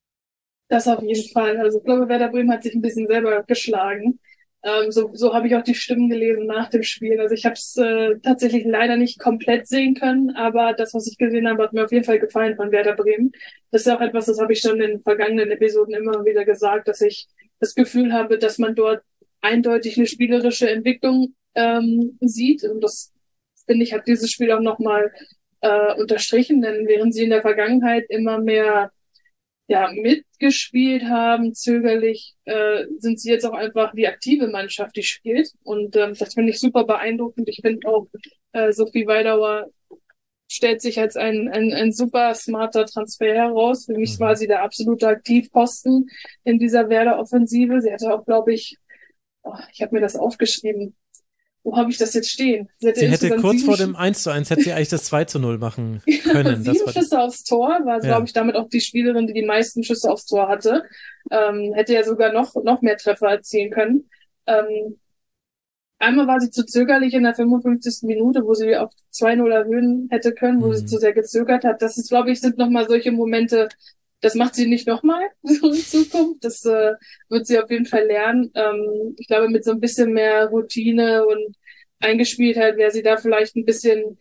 Das auf jeden Fall. Also ich glaube, Werder Bremen hat sich ein bisschen selber geschlagen. Ähm, so so habe ich auch die Stimmen gelesen nach dem Spiel. Also ich habe es äh, tatsächlich leider nicht komplett sehen können, aber das, was ich gesehen habe, hat mir auf jeden Fall gefallen von Werder Bremen. Das ist ja auch etwas, das habe ich schon in den vergangenen Episoden immer wieder gesagt, dass ich das Gefühl habe, dass man dort eindeutig eine spielerische Entwicklung ähm, sieht. Und das, finde ich, hat dieses Spiel auch nochmal äh, unterstrichen, denn während sie in der Vergangenheit immer mehr ja, mitgespielt haben, zögerlich, äh, sind sie jetzt auch einfach die aktive Mannschaft, die spielt. Und ähm, das finde ich super beeindruckend. Ich finde auch, äh, Sophie Weidauer stellt sich als ein, ein, ein super smarter Transfer heraus. Für mich war sie der absolute Aktivposten in dieser Werder-Offensive. Sie hatte auch, glaube ich, oh, ich habe mir das aufgeschrieben. Wo habe ich das jetzt stehen? Sie, sie hätte kurz vor dem eins zu eins, hätte sie eigentlich das zwei zu null machen können. Sieben das Schüsse aufs Tor, war, ja. glaube ich, damit auch die Spielerin, die die meisten Schüsse aufs Tor hatte. Ähm, hätte ja sogar noch, noch mehr Treffer erzielen können. Ähm, einmal war sie zu zögerlich in der fünfundfünfzigsten Minute, wo sie auf zwei null erhöhen hätte können, wo mhm. sie zu sehr gezögert hat. Das ist, glaube ich, sind nochmal solche Momente, das macht sie nicht nochmal so in Zukunft. Das äh, wird sie auf jeden Fall lernen. Ähm, ich glaube, mit so ein bisschen mehr Routine und Eingespieltheit wäre sie da vielleicht ein bisschen,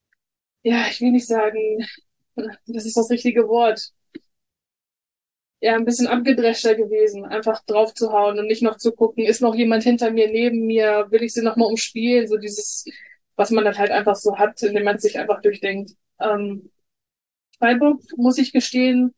ja, ich will nicht sagen, das ist das richtige Wort, ja, ein bisschen abgedreschter gewesen, einfach drauf zu hauen und nicht noch zu gucken, ist noch jemand hinter mir, neben mir, will ich sie nochmal umspielen, so dieses, was man dann halt einfach so hat, indem man es sich einfach durchdenkt. Ähm, Freiburg, muss ich gestehen,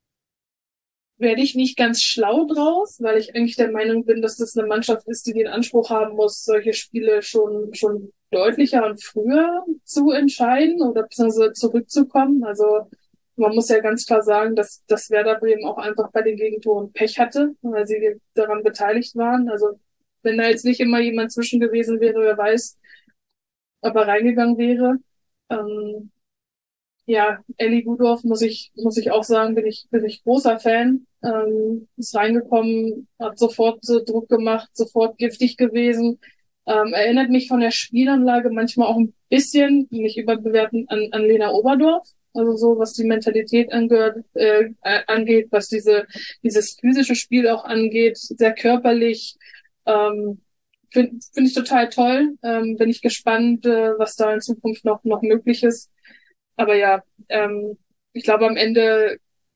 werde ich nicht ganz schlau draus, weil ich eigentlich der Meinung bin, dass das eine Mannschaft ist, die den Anspruch haben muss, solche Spiele schon schon deutlicher und früher zu entscheiden oder beziehungsweise zurückzukommen. Also man muss ja ganz klar sagen, dass, dass Werder Bremen auch einfach bei den Gegentoren Pech hatte, weil sie daran beteiligt waren. Also wenn da jetzt nicht immer jemand zwischen gewesen wäre, wer weiß, ob er reingegangen wäre. Ähm, Ja, Ellie Gudorf, muss ich, muss ich auch sagen, bin ich, bin ich großer Fan. Ähm, ist reingekommen, hat sofort so Druck gemacht, sofort giftig gewesen. Ähm, erinnert mich von der Spielanlage manchmal auch ein bisschen, nicht überbewerten, an, an Lena Oberdorf. Also so, was die Mentalität angehört, äh, angeht, was diese, dieses physische Spiel auch angeht, sehr körperlich. Ähm, finde find ich total toll. Ähm, bin ich gespannt, äh, was da in Zukunft noch, noch möglich ist. Aber ja, ähm, ich glaube, am Ende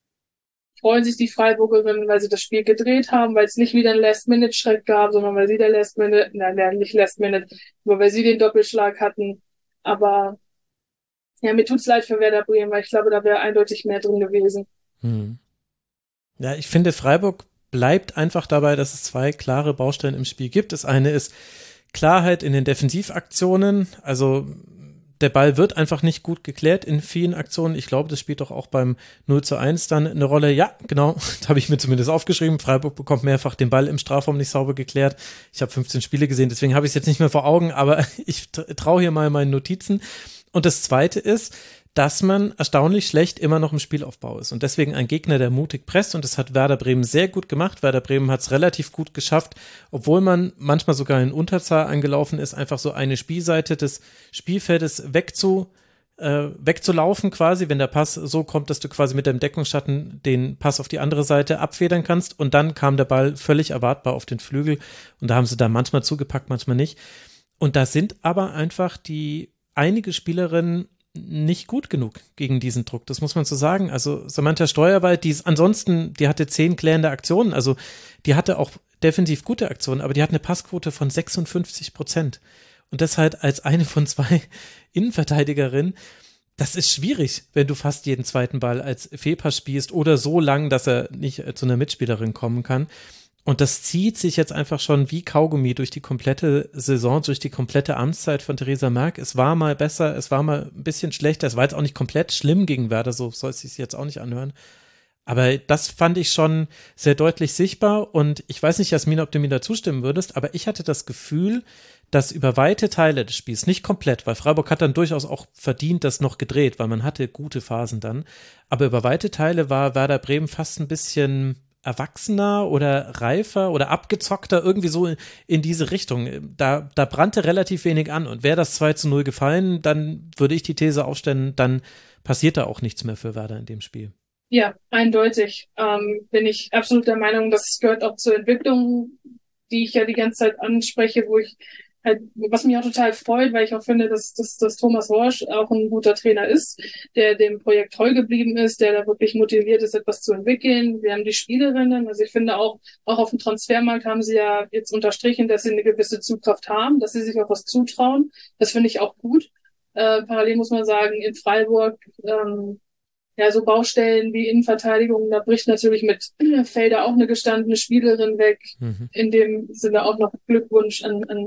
freuen sich die Freiburgerinnen, weil sie das Spiel gedreht haben, weil es nicht wieder einen Last-Minute-Schreck gab, sondern weil sie der Last-Minute, nein, nein, nicht Last-Minute, aber weil sie den Doppelschlag hatten. Aber ja, mir tut's leid für Werder Bremen, weil ich glaube, da wäre eindeutig mehr drin gewesen. Hm. Ja, ich finde, Freiburg bleibt einfach dabei, dass es zwei klare Baustellen im Spiel gibt. Das eine ist Klarheit in den Defensivaktionen, also der Ball wird einfach nicht gut geklärt in vielen Aktionen. Ich glaube, das spielt doch auch beim null zu eins dann eine Rolle. Ja, genau, das habe ich mir zumindest aufgeschrieben. Freiburg bekommt mehrfach den Ball im Strafraum nicht sauber geklärt. Ich habe fünfzehn Spiele gesehen, deswegen habe ich es jetzt nicht mehr vor Augen, aber ich traue hier mal meinen Notizen. Und das Zweite ist, dass man erstaunlich schlecht immer noch im Spielaufbau ist und deswegen ein Gegner, der mutig presst, und das hat Werder Bremen sehr gut gemacht. Werder Bremen hat es relativ gut geschafft, obwohl man manchmal sogar in Unterzahl angelaufen ist, einfach so eine Spielseite des Spielfeldes wegzu, äh, wegzulaufen quasi, wenn der Pass so kommt, dass du quasi mit dem Deckungsschatten den Pass auf die andere Seite abfedern kannst, und dann kam der Ball völlig erwartbar auf den Flügel und da haben sie da manchmal zugepackt, manchmal nicht. Und da sind aber einfach die einige Spielerinnen nicht gut genug gegen diesen Druck, das muss man so sagen. Also Samantha Steuerwald, die ist ansonsten, die hatte zehn klärende Aktionen, also die hatte auch defensiv gute Aktionen, aber die hat eine Passquote von sechsundfünfzig Prozent. Und das halt als eine von zwei Innenverteidigerinnen. Das ist schwierig, wenn du fast jeden zweiten Ball als Fehlpass spielst oder so lang, dass er nicht zu einer Mitspielerin kommen kann. Und das zieht sich jetzt einfach schon wie Kaugummi durch die komplette Saison, durch die komplette Amtszeit von Theresa Merck. Es war mal besser, es war mal ein bisschen schlechter, es war jetzt auch nicht komplett schlimm gegen Werder, so soll es sich jetzt auch nicht anhören. Aber das fand ich schon sehr deutlich sichtbar, und ich weiß nicht, Jasmin, ob du mir da zustimmen würdest, aber ich hatte das Gefühl, dass über weite Teile des Spiels, nicht komplett, weil Freiburg hat dann durchaus auch verdient das noch gedreht, weil man hatte gute Phasen dann, aber über weite Teile war Werder Bremen fast ein bisschen erwachsener oder reifer oder abgezockter, irgendwie so in diese Richtung. Da, da brannte relativ wenig an, und wäre das zwei zu null gefallen, dann würde ich die These aufstellen, dann passiert da auch nichts mehr für Werder in dem Spiel. Ja, eindeutig. Ähm, bin ich absolut der Meinung, das gehört auch zur Entwicklung, die ich ja die ganze Zeit anspreche, wo ich halt, was mich auch total freut, weil ich auch finde, dass, dass, dass Thomas Horsch auch ein guter Trainer ist, der dem Projekt treu geblieben ist, der da wirklich motiviert ist, etwas zu entwickeln. Wir haben die Spielerinnen, also ich finde auch, auch auf dem Transfermarkt haben sie ja jetzt unterstrichen, dass sie eine gewisse Zugkraft haben, dass sie sich auch was zutrauen. Das finde ich auch gut. Äh, parallel muss man sagen, in Freiburg, ähm, ja, so Baustellen wie Innenverteidigung, da bricht natürlich mit Felder auch eine gestandene Spielerin weg. Mhm. In dem Sinne auch noch Glückwunsch an, an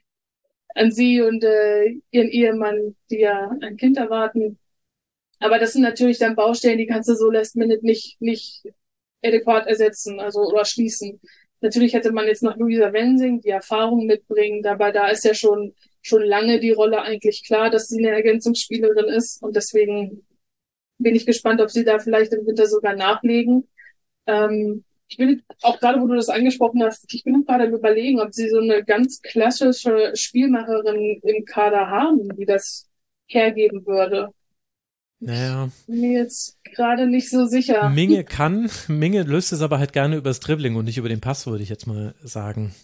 an sie und äh, ihren Ehemann, die ja ein Kind erwarten. Aber das sind natürlich dann Baustellen, die kannst du so last minute nicht, nicht adäquat ersetzen, also oder schließen. Natürlich hätte man jetzt noch Luisa Wensing, die Erfahrung mitbringen, aber da ist ja schon, schon lange die Rolle eigentlich klar, dass sie eine Ergänzungsspielerin ist, und deswegen bin ich gespannt, ob sie da vielleicht im Winter sogar nachlegen. Ähm, Ich bin auch gerade, wo du das angesprochen hast, ich bin gerade am Überlegen, ob sie so eine ganz klassische Spielmacherin im Kader haben, die das hergeben würde. Naja. Ich bin mir jetzt gerade nicht so sicher. Minge kann, Minge löst es aber halt gerne übers Dribbling und nicht über den Pass, würde ich jetzt mal sagen.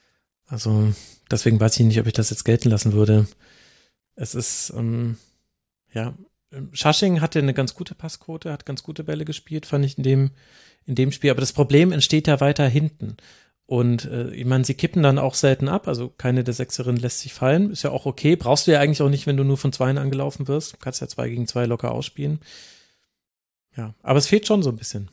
Also deswegen weiß ich nicht, ob ich das jetzt gelten lassen würde. Es ist, ähm, ja, Schasching hatte eine ganz gute Passquote, hat ganz gute Bälle gespielt, fand ich in dem in dem Spiel, aber das Problem entsteht ja weiter hinten. Und äh, ich meine, sie kippen dann auch selten ab, also keine der Sechserinnen lässt sich fallen, ist ja auch okay, brauchst du ja eigentlich auch nicht, wenn du nur von Zweien angelaufen wirst, du kannst ja zwei gegen zwei locker ausspielen. Ja, aber es fehlt schon so ein bisschen.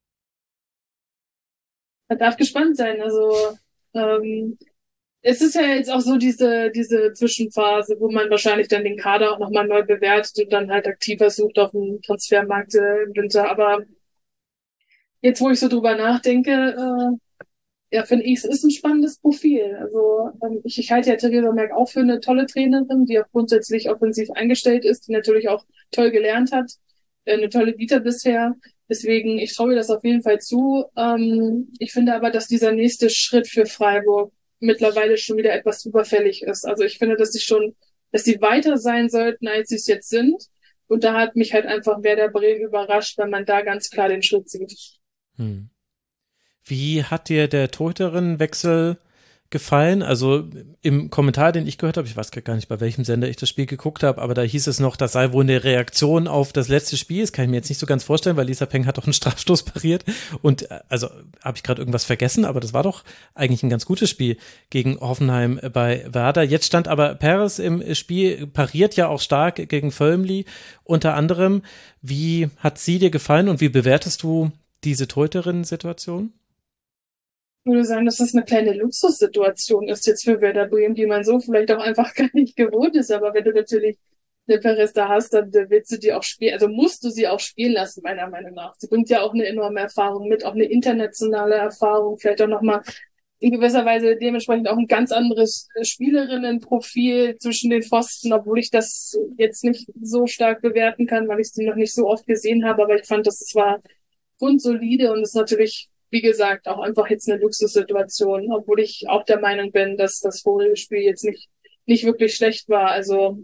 Man darf gespannt sein, also ähm, es ist ja jetzt auch so diese diese Zwischenphase, wo man wahrscheinlich dann den Kader auch nochmal neu bewertet und dann halt aktiver sucht auf dem Transfermarkt äh, im Winter, aber jetzt, wo ich so drüber nachdenke, äh, ja, finde ich, es ist ein spannendes Profil. Also ähm, ich, ich halte ja Theresa Merck auch für eine tolle Trainerin, die auch grundsätzlich offensiv eingestellt ist, die natürlich auch toll gelernt hat, äh, eine tolle Vita bisher. Deswegen, ich traue ihr das auf jeden Fall zu. Ähm, ich finde aber, dass dieser nächste Schritt für Freiburg mittlerweile schon wieder etwas überfällig ist. Also ich finde, dass sie schon, dass sie weiter sein sollten, als sie es jetzt sind. Und da hat mich halt einfach Werder Bremen überrascht, weil man da ganz klar den Schritt sieht. Hm. Wie hat dir der Torhüterinnenwechsel gefallen. Also im Kommentar, den ich gehört habe, ich weiß gar nicht, bei welchem Sender ich das Spiel geguckt habe, aber da hieß es noch, das sei wohl eine Reaktion auf das letzte Spiel. Das kann ich mir jetzt nicht so ganz vorstellen, weil Lisa Peng hat doch einen Strafstoß pariert. Und äh, also habe ich gerade irgendwas vergessen, aber das war doch eigentlich ein ganz gutes Spiel gegen Hoffenheim bei Werder. Jetzt stand aber Perez im Spiel, pariert ja auch stark gegen Völmli unter anderem. Wie hat sie dir gefallen und wie bewertest du diese Torhüterinnen-Situation? Ich würde sagen, dass das eine kleine Luxussituation ist jetzt für Werder Bremen, die man so vielleicht auch einfach gar nicht gewohnt ist. Aber wenn du natürlich eine Perez da hast, dann willst du die auch spielen, also musst du sie auch spielen lassen, meiner Meinung nach. Sie bringt ja auch eine enorme Erfahrung mit, auch eine internationale Erfahrung, vielleicht auch nochmal in gewisser Weise dementsprechend auch ein ganz anderes Spielerinnenprofil zwischen den Pfosten, obwohl ich das jetzt nicht so stark bewerten kann, weil ich sie noch nicht so oft gesehen habe. Aber ich fand, dass es war grundsolide und ist natürlich, wie gesagt, auch einfach jetzt eine Luxussituation, obwohl ich auch der Meinung bin, dass das vorige Spiel jetzt nicht, nicht wirklich schlecht war. Also,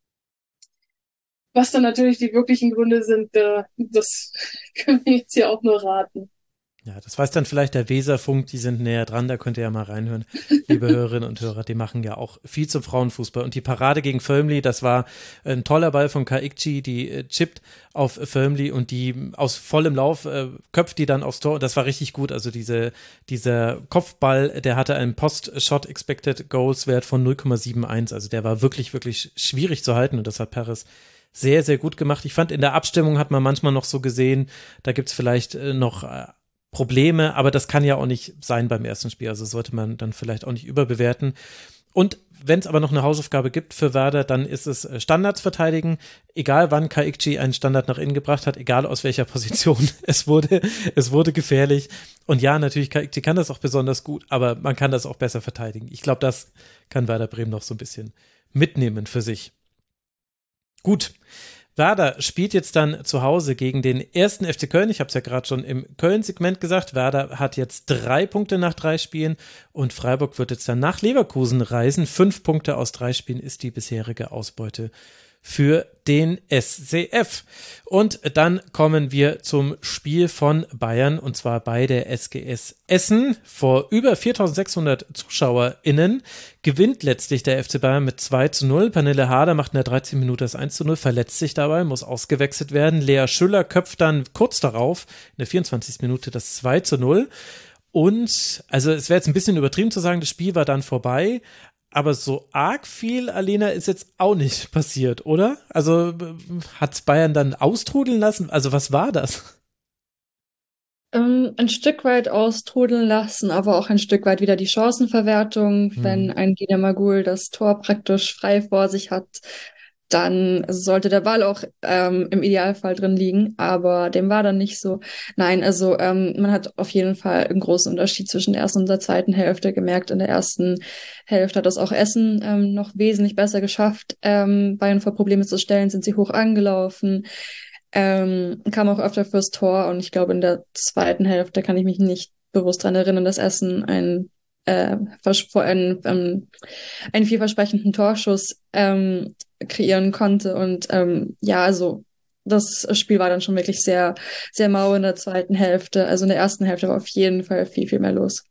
was dann natürlich die wirklichen Gründe sind, äh, das können wir jetzt hier auch nur raten. Ja, das weiß dann vielleicht der Weserfunk, die sind näher dran, da könnt ihr ja mal reinhören, liebe Hörerinnen und Hörer, die machen ja auch viel zum Frauenfußball. Und die Parade gegen Völmli, das war ein toller Ball von Kaikci, die äh, chippt auf Völmli und die aus vollem Lauf äh, köpft die dann aufs Tor. Das war richtig gut, also diese, dieser Kopfball, der hatte einen Post-Shot Expected Goals Wert von null Komma einundsiebzig, also der war wirklich, wirklich schwierig zu halten und das hat Perez sehr, sehr gut gemacht. Ich fand, in der Abstimmung hat man manchmal noch so gesehen, da gibt's vielleicht äh, noch äh, Probleme, aber das kann ja auch nicht sein beim ersten Spiel, also sollte man dann vielleicht auch nicht überbewerten. Und wenn es aber noch eine Hausaufgabe gibt für Werder, dann ist es Standards verteidigen, egal wann Kaikci einen Standard nach innen gebracht hat, egal aus welcher Position, es wurde, es wurde gefährlich. Und ja, natürlich, Kaikci kann das auch besonders gut, aber man kann das auch besser verteidigen. Ich glaube, das kann Werder Bremen noch so ein bisschen mitnehmen für sich. Gut. Werder spielt jetzt dann zu Hause gegen den ersten F C Köln. Ich habe es ja gerade schon im Köln-Segment gesagt. Werder hat jetzt drei Punkte nach drei Spielen und Freiburg wird jetzt dann nach Leverkusen reisen. Fünf Punkte aus drei Spielen ist die bisherige Ausbeute für den S C F. Und dann kommen wir zum Spiel von Bayern und zwar bei der S G S Essen. Vor über viertausendsechshundert ZuschauerInnen gewinnt letztlich der F C Bayern mit zwei zu null. Pernille Harder macht in der dreizehnten Minute das eins zu null, verletzt sich dabei, muss ausgewechselt werden. Lea Schüller köpft dann kurz darauf in der vierundzwanzigsten Minute das zwei zu null. Und, also es wäre jetzt ein bisschen übertrieben zu sagen, das Spiel war dann vorbei, aber so arg viel, Alena, ist jetzt auch nicht passiert, oder? Also hat's Bayern dann austrudeln lassen? Also was war das? Ähm, ein Stück weit austrudeln lassen, aber auch ein Stück weit wieder die Chancenverwertung. Hm. Wenn ein Gina Magul das Tor praktisch frei vor sich hat, dann sollte der Ball auch ähm, im Idealfall drin liegen, aber dem war dann nicht so. Nein, also ähm, man hat auf jeden Fall einen großen Unterschied zwischen der ersten und der zweiten Hälfte gemerkt. In der ersten Hälfte hat das auch Essen ähm, noch wesentlich besser geschafft, ähm, Bayern vor Probleme zu stellen, sind sie hoch angelaufen, ähm, kam auch öfter fürs Tor und ich glaube in der zweiten Hälfte kann ich mich nicht bewusst dran erinnern, dass Essen ein äh, vor einen, ähm, einen vielversprechenden Torschuss ähm, kreieren konnte und ähm, ja, also das Spiel war dann schon wirklich sehr, sehr mau in der zweiten Hälfte. Also in der ersten Hälfte war auf jeden Fall viel, viel mehr los.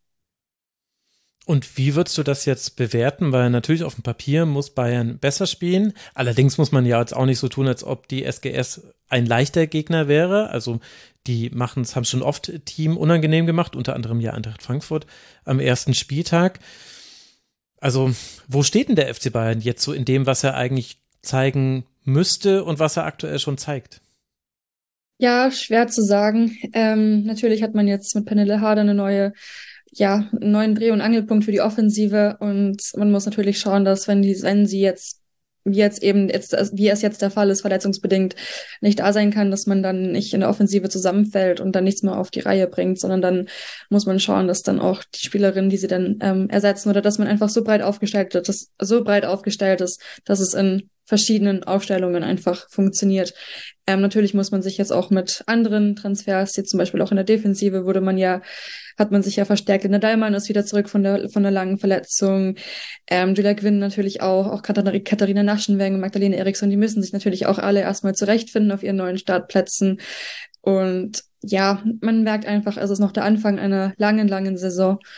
Und wie würdest du das jetzt bewerten? Weil natürlich auf dem Papier muss Bayern besser spielen. Allerdings muss man ja jetzt auch nicht so tun, als ob die S G S ein leichter Gegner wäre. Also die machen es, haben schon oft Team unangenehm gemacht, unter anderem ja Eintracht Frankfurt am ersten Spieltag. Also wo steht denn der F C Bayern jetzt so in dem, was er eigentlich zeigen müsste und was er aktuell schon zeigt? Ja, schwer zu sagen. Ähm, natürlich hat man jetzt mit Pernille Harder eine neue, ja, einen neuen Dreh- und Angelpunkt für die Offensive und man muss natürlich schauen, dass wenn die, wenn sie jetzt wie jetzt eben jetzt, wie es jetzt der Fall ist, verletzungsbedingt nicht da sein kann, dass man dann nicht in der Offensive zusammenfällt und dann nichts mehr auf die Reihe bringt, sondern dann muss man schauen, dass dann auch die Spielerinnen, die sie dann ähm, ersetzen oder dass man einfach so breit aufgestellt ist, dass, so breit aufgestellt ist, dass es in verschiedenen Aufstellungen einfach funktioniert. Ähm, natürlich muss man sich jetzt auch mit anderen Transfers, jetzt zum Beispiel auch in der Defensive, wurde man ja, hat man sich ja verstärkt. Linda Dallmann ist wieder zurück von der von der langen Verletzung. Ähm, Julia Gwynn natürlich auch, auch Katharina, Katharina Naschenweng und Magdalena Eriksson, die müssen sich natürlich auch alle erstmal zurechtfinden auf ihren neuen Startplätzen. Und ja, man merkt einfach, es ist noch der Anfang einer langen, langen Saison.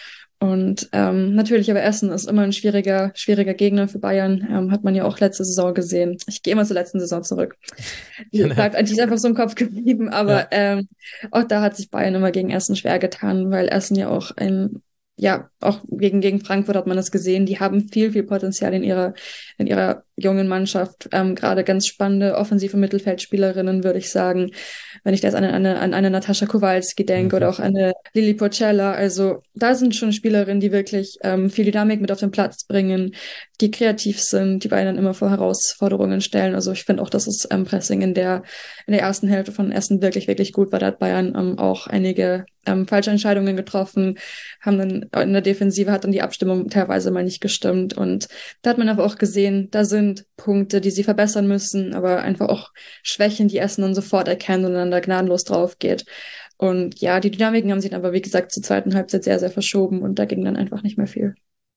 Und ähm, natürlich, aber Essen ist immer ein schwieriger, schwieriger Gegner für Bayern. Ähm, hat man ja auch letzte Saison gesehen. Ich gehe immer zur letzten Saison zurück. Die bleibt eigentlich einfach so im Kopf geblieben, aber Ja. ähm, auch da hat sich Bayern immer gegen Essen schwer getan, weil Essen ja auch ein, ja, auch gegen, gegen Frankfurt hat man das gesehen. Die haben viel, viel Potenzial in ihrer, in ihrer jungen Mannschaft. Ähm, gerade ganz spannende offensive Mittelfeldspielerinnen, würde ich sagen. Wenn ich da jetzt an eine, an eine Natascha Kowalski denke Mhm. oder auch eine Lili Porcella. Also da sind schon Spielerinnen, die wirklich ähm, viel Dynamik mit auf den Platz bringen, die kreativ sind, die Bayern dann immer vor Herausforderungen stellen. Also ich finde auch, dass das ähm, Pressing in der, in der ersten Hälfte von Essen wirklich, wirklich gut war. Da hat Bayern ähm, auch einige ähm, falsche Entscheidungen getroffen, haben dann in der Defensive hat dann die Abstimmung teilweise mal nicht gestimmt. Und da hat man aber auch gesehen, da sind Punkte, die sie verbessern müssen, aber einfach auch Schwächen, die Essen dann sofort erkennen und dann da gnadenlos drauf geht. Und ja, die Dynamiken haben sich dann aber, wie gesagt, zur zweiten Halbzeit sehr, sehr verschoben und da ging dann einfach nicht mehr viel.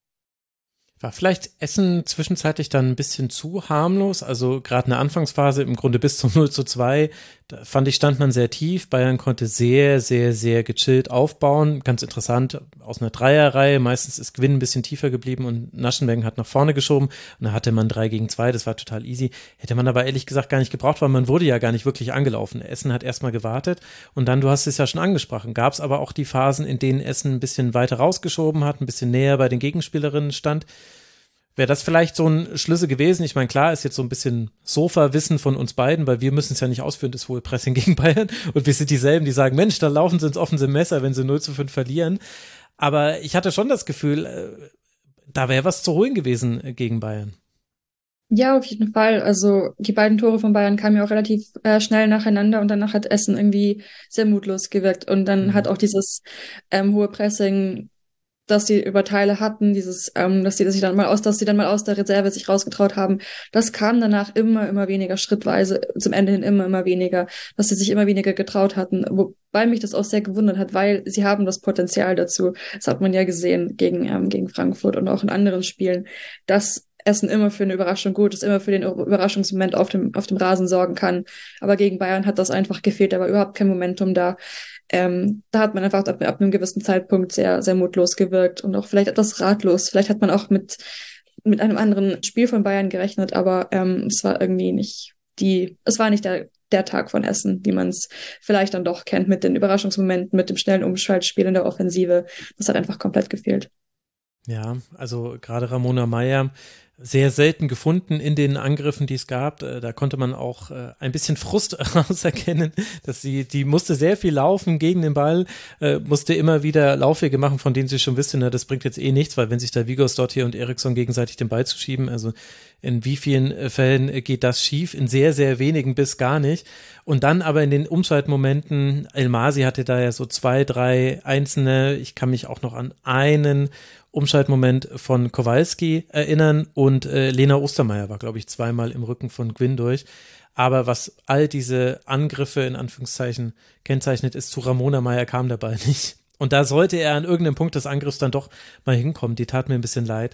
War vielleicht Essen zwischenzeitlich dann ein bisschen zu harmlos? Also gerade in der Anfangsphase im Grunde bis zum null zu zwei, da fand ich, stand man sehr tief. Bayern konnte sehr, sehr, sehr gechillt aufbauen. Ganz interessant, aus einer Dreierreihe. Meistens ist Gwynn ein bisschen tiefer geblieben und Naschenweng hat nach vorne geschoben. Und da hatte man drei gegen zwei, das war total easy. Hätte man aber ehrlich gesagt gar nicht gebraucht, weil man wurde ja gar nicht wirklich angelaufen. Essen hat erstmal gewartet und dann, du hast es ja schon angesprochen, gab es aber auch die Phasen, in denen Essen ein bisschen weiter rausgeschoben hat, ein bisschen näher bei den Gegenspielerinnen stand. Wäre das vielleicht so ein Schlüssel gewesen? Ich meine, klar ist jetzt so ein bisschen Sofa-Wissen von uns beiden, weil wir müssen es ja nicht ausführen, das hohe Pressing gegen Bayern. Und wir sind dieselben, die sagen, Mensch, da laufen sie ins offene Messer, wenn sie null zu fünf verlieren. Aber ich hatte schon das Gefühl, äh, da wäre was zu holen gewesen äh, gegen Bayern. Ja, auf jeden Fall. Also die beiden Tore von Bayern kamen ja auch relativ äh, schnell nacheinander und danach hat Essen irgendwie sehr mutlos gewirkt. Und dann Mhm. hat auch dieses ähm, hohe Pressing, dass sie über Teile hatten, dieses, ähm, dass sie, dass sie dann mal aus, dass sie dann mal aus der Reserve sich rausgetraut haben, das kam danach immer, immer weniger, schrittweise, zum Ende hin immer, immer weniger, dass sie sich immer weniger getraut hatten, wobei mich das auch sehr gewundert hat, weil sie haben das Potenzial dazu, das hat man ja gesehen gegen, ähm, gegen Frankfurt und auch in anderen Spielen, dass Essen immer für eine Überraschung gut ist, immer für den Überraschungsmoment auf dem, auf dem Rasen sorgen kann, aber gegen Bayern hat das einfach gefehlt, da war überhaupt kein Momentum da. Ähm, da hat man einfach ab, ab einem gewissen Zeitpunkt sehr, sehr mutlos gewirkt und auch vielleicht etwas ratlos. Vielleicht hat man auch mit, mit einem anderen Spiel von Bayern gerechnet, aber ähm, es war irgendwie nicht die, es war nicht der, der Tag von Essen, wie man es vielleicht dann doch kennt, mit den Überraschungsmomenten, mit dem schnellen Umschaltspiel in der Offensive. Das hat einfach komplett gefehlt. Ja, also gerade Ramona Meier sehr selten gefunden in den Angriffen, die es gab. Da konnte man auch ein bisschen Frust rauserkennen, dass sie, die musste sehr viel laufen gegen den Ball, musste immer wieder Laufwege machen, von denen sie schon wusste, na, das bringt jetzt eh nichts, weil wenn sich da Vigosdottir und Eriksson gegenseitig den Ball zuschieben, also in wie vielen Fällen geht das schief? In sehr, sehr wenigen bis gar nicht. Und dann aber in den Umschaltmomenten, El-Masi hatte da ja so zwei, drei einzelne, ich kann mich auch noch an einen Umschaltmoment von Kowalski erinnern und äh, Lena Ostermeier war, glaube ich, zweimal im Rücken von Gwynn durch. Aber was all diese Angriffe in Anführungszeichen kennzeichnet, ist, zu Ramona Meier kam der Ball nicht. Und da sollte er an irgendeinem Punkt des Angriffs dann doch mal hinkommen. Die tat mir ein bisschen leid.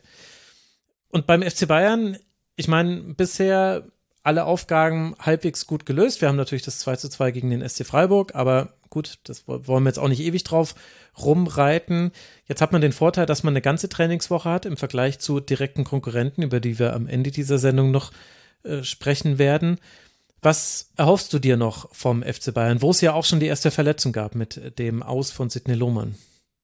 Und beim F C Bayern, ich meine, bisher alle Aufgaben halbwegs gut gelöst. Wir haben natürlich das zwei zu zwei gegen den S C Freiburg, aber gut, das wollen wir jetzt auch nicht ewig drauf rumreiten. Jetzt hat man den Vorteil, dass man eine ganze Trainingswoche hat im Vergleich zu direkten Konkurrenten, über die wir am Ende dieser Sendung noch äh, sprechen werden. Was erhoffst du dir noch vom F C Bayern, wo es ja auch schon die erste Verletzung gab mit dem Aus von Sidney Lohmann?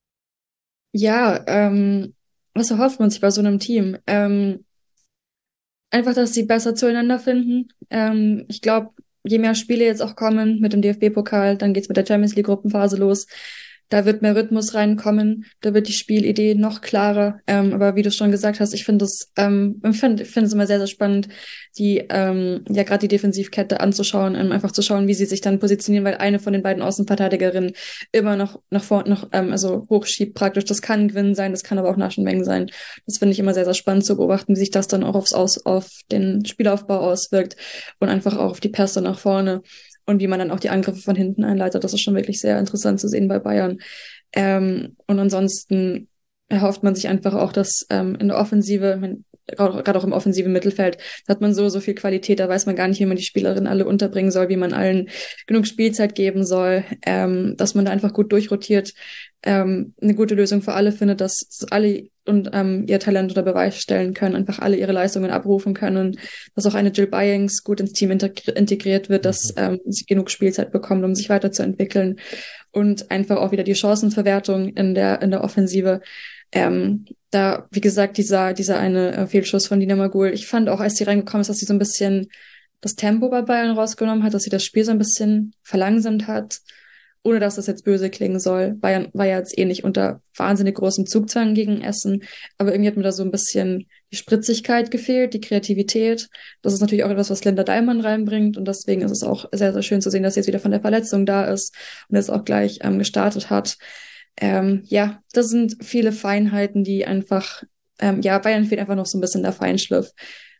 Ja, ähm, was erhofft man sich bei so einem Team? Ähm, einfach, dass sie besser zueinander finden. Ähm, ich glaube, je mehr Spiele jetzt auch kommen mit dem D F B-Pokal, dann geht's mit der Champions League-Gruppenphase los. Da wird mehr Rhythmus reinkommen, da wird die Spielidee noch klarer. Ähm, aber wie du schon gesagt hast, ich finde es, ähm, ich finde find es immer sehr, sehr spannend, die ähm, ja gerade die Defensivkette anzuschauen, um einfach zu schauen, wie sie sich dann positionieren, weil eine von den beiden Außenverteidigerinnen immer noch nach vorne, noch ähm, also hochschiebt praktisch. Das kann Gwynn sein, das kann aber auch Naschenweng sein. Das finde ich immer sehr, sehr spannend zu beobachten, wie sich das dann auch aufs Aus, auf den Spielaufbau auswirkt und einfach auch auf die Pässe nach vorne. Und wie man dann auch die Angriffe von hinten einleitet, das ist schon wirklich sehr interessant zu sehen bei Bayern. Ähm, und ansonsten erhofft man sich einfach auch, dass ähm, in der Offensive, ich mein, gerade auch im offensiven Mittelfeld, da hat man so, so viel Qualität, da weiß man gar nicht, wie man die Spielerinnen alle unterbringen soll, wie man allen genug Spielzeit geben soll, ähm, dass man da einfach gut durchrotiert, ähm, eine gute Lösung für alle findet, dass alle und ähm, ihr Talent unter Beweis stellen können, einfach alle ihre Leistungen abrufen können, dass auch eine Jill Byings gut ins Team integri- integriert wird, dass ähm, sie genug Spielzeit bekommt, um sich weiterzuentwickeln und einfach auch wieder die Chancenverwertung in der in der Offensive. Ähm, da, wie gesagt, dieser dieser eine äh, Fehlschuss von Dina Magul. Ich fand auch, als sie reingekommen ist, dass sie so ein bisschen das Tempo bei Bayern rausgenommen hat, dass sie das Spiel so ein bisschen verlangsamt hat, ohne dass das jetzt böse klingen soll. Bayern war ja jetzt eh nicht unter wahnsinnig großem Zugzwang gegen Essen, aber irgendwie hat mir da so ein bisschen die Spritzigkeit gefehlt, die Kreativität. Das ist natürlich auch etwas, was Linda Dallmann reinbringt und deswegen ist es auch sehr, sehr schön zu sehen, dass sie jetzt wieder von der Verletzung da ist und jetzt auch gleich ähm, gestartet hat. Ähm, ja, das sind viele Feinheiten, die einfach, ähm, ja, Bayern fehlt einfach noch so ein bisschen der Feinschliff.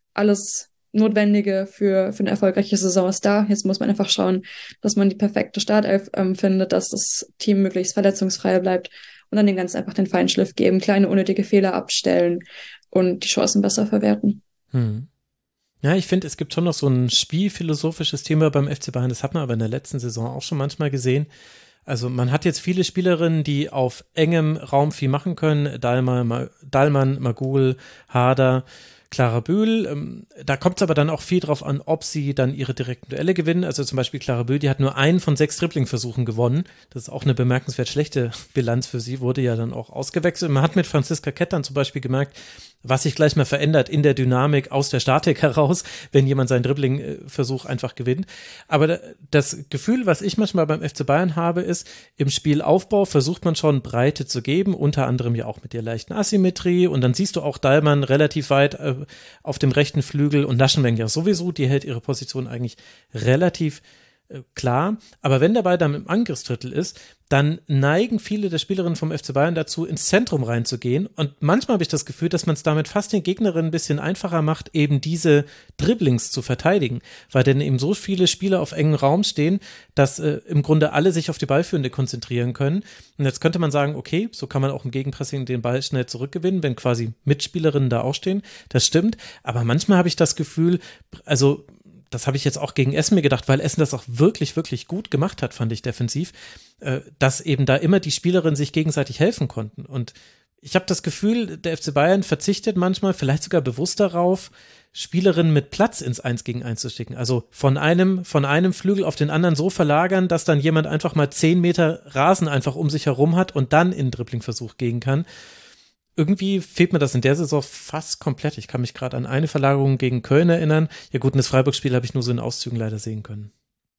Alles Notwendige für, für eine erfolgreiche Saison ist da. Jetzt muss man einfach schauen, dass man die perfekte Startelf ähm, findet, dass das Team möglichst verletzungsfrei bleibt und dann dem Ganzen einfach den Feinschliff geben, kleine unnötige Fehler abstellen und die Chancen besser verwerten. Hm. Ja, ich finde, es gibt schon noch so ein spielphilosophisches Thema beim F C Bayern, das hat man aber in der letzten Saison auch schon manchmal gesehen. Also man hat jetzt viele Spielerinnen, die auf engem Raum viel machen können, Dahlmann, Dahlmann, Magul, Harder, Clara Bühl, ähm, da kommt es aber dann auch viel drauf an, ob sie dann ihre direkten Duelle gewinnen. Also zum Beispiel Clara Bühl, die hat nur einen von sechs Dribbling-Versuchen gewonnen. Das ist auch eine bemerkenswert schlechte Bilanz für sie, wurde ja dann auch ausgewechselt. Man hat mit Franziska Kett dann zum Beispiel gemerkt, was sich gleich mal verändert in der Dynamik aus der Statik heraus, wenn jemand seinen Dribbling-Versuch einfach gewinnt. Aber das Gefühl, was ich manchmal beim F C Bayern habe, ist, im Spielaufbau versucht man schon Breite zu geben, unter anderem ja auch mit der leichten Asymmetrie und dann siehst du auch Dahlmann relativ weit äh, auf dem rechten Flügel und Naschenweng ja sowieso, die hält ihre Position eigentlich relativ äh, klar, aber wenn der Ball dann im Angriffsdrittel ist, dann neigen viele der Spielerinnen vom F C Bayern dazu, ins Zentrum reinzugehen und manchmal habe ich das Gefühl, dass man es damit fast den Gegnerinnen ein bisschen einfacher macht, eben diese Dribblings zu verteidigen, weil dann eben so viele Spieler auf engem Raum stehen, dass äh, im Grunde alle sich auf die Ballführende konzentrieren können und jetzt könnte man sagen, okay, so kann man auch im Gegenpressing den Ball schnell zurückgewinnen, wenn quasi Mitspielerinnen da auch stehen, das stimmt, aber manchmal habe ich das Gefühl, also das habe ich jetzt auch gegen Essen mir gedacht, weil Essen das auch wirklich, wirklich gut gemacht hat, fand ich defensiv, äh, dass eben da immer die Spielerinnen sich gegenseitig helfen konnten. Und ich habe das Gefühl, der F C Bayern verzichtet manchmal, vielleicht sogar bewusst darauf, Spielerinnen mit Platz ins Eins gegen Eins zu schicken. Also von einem, von einem Flügel auf den anderen so verlagern, dass dann jemand einfach mal zehn Meter Rasen einfach um sich herum hat und dann in den Dribblingversuch gehen kann. Irgendwie fehlt mir das in der Saison fast komplett. Ich kann mich gerade an eine Verlagerung gegen Köln erinnern. Ja gut, und das Freiburg-Spiel habe ich nur so in Auszügen leider sehen können.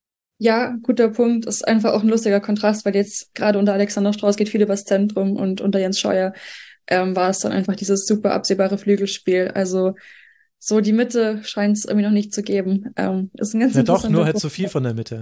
Ja, guter Punkt. Ist einfach auch ein lustiger Kontrast, weil jetzt gerade unter Alexander Strauß geht viel übers Zentrum und unter Jens Scheuer ähm, war es dann einfach dieses super absehbare Flügelspiel. Also so die Mitte scheint es irgendwie noch nicht zu geben. Ähm, ist ein ganz ja doch, nur interessanter halt zu viel von der Mitte.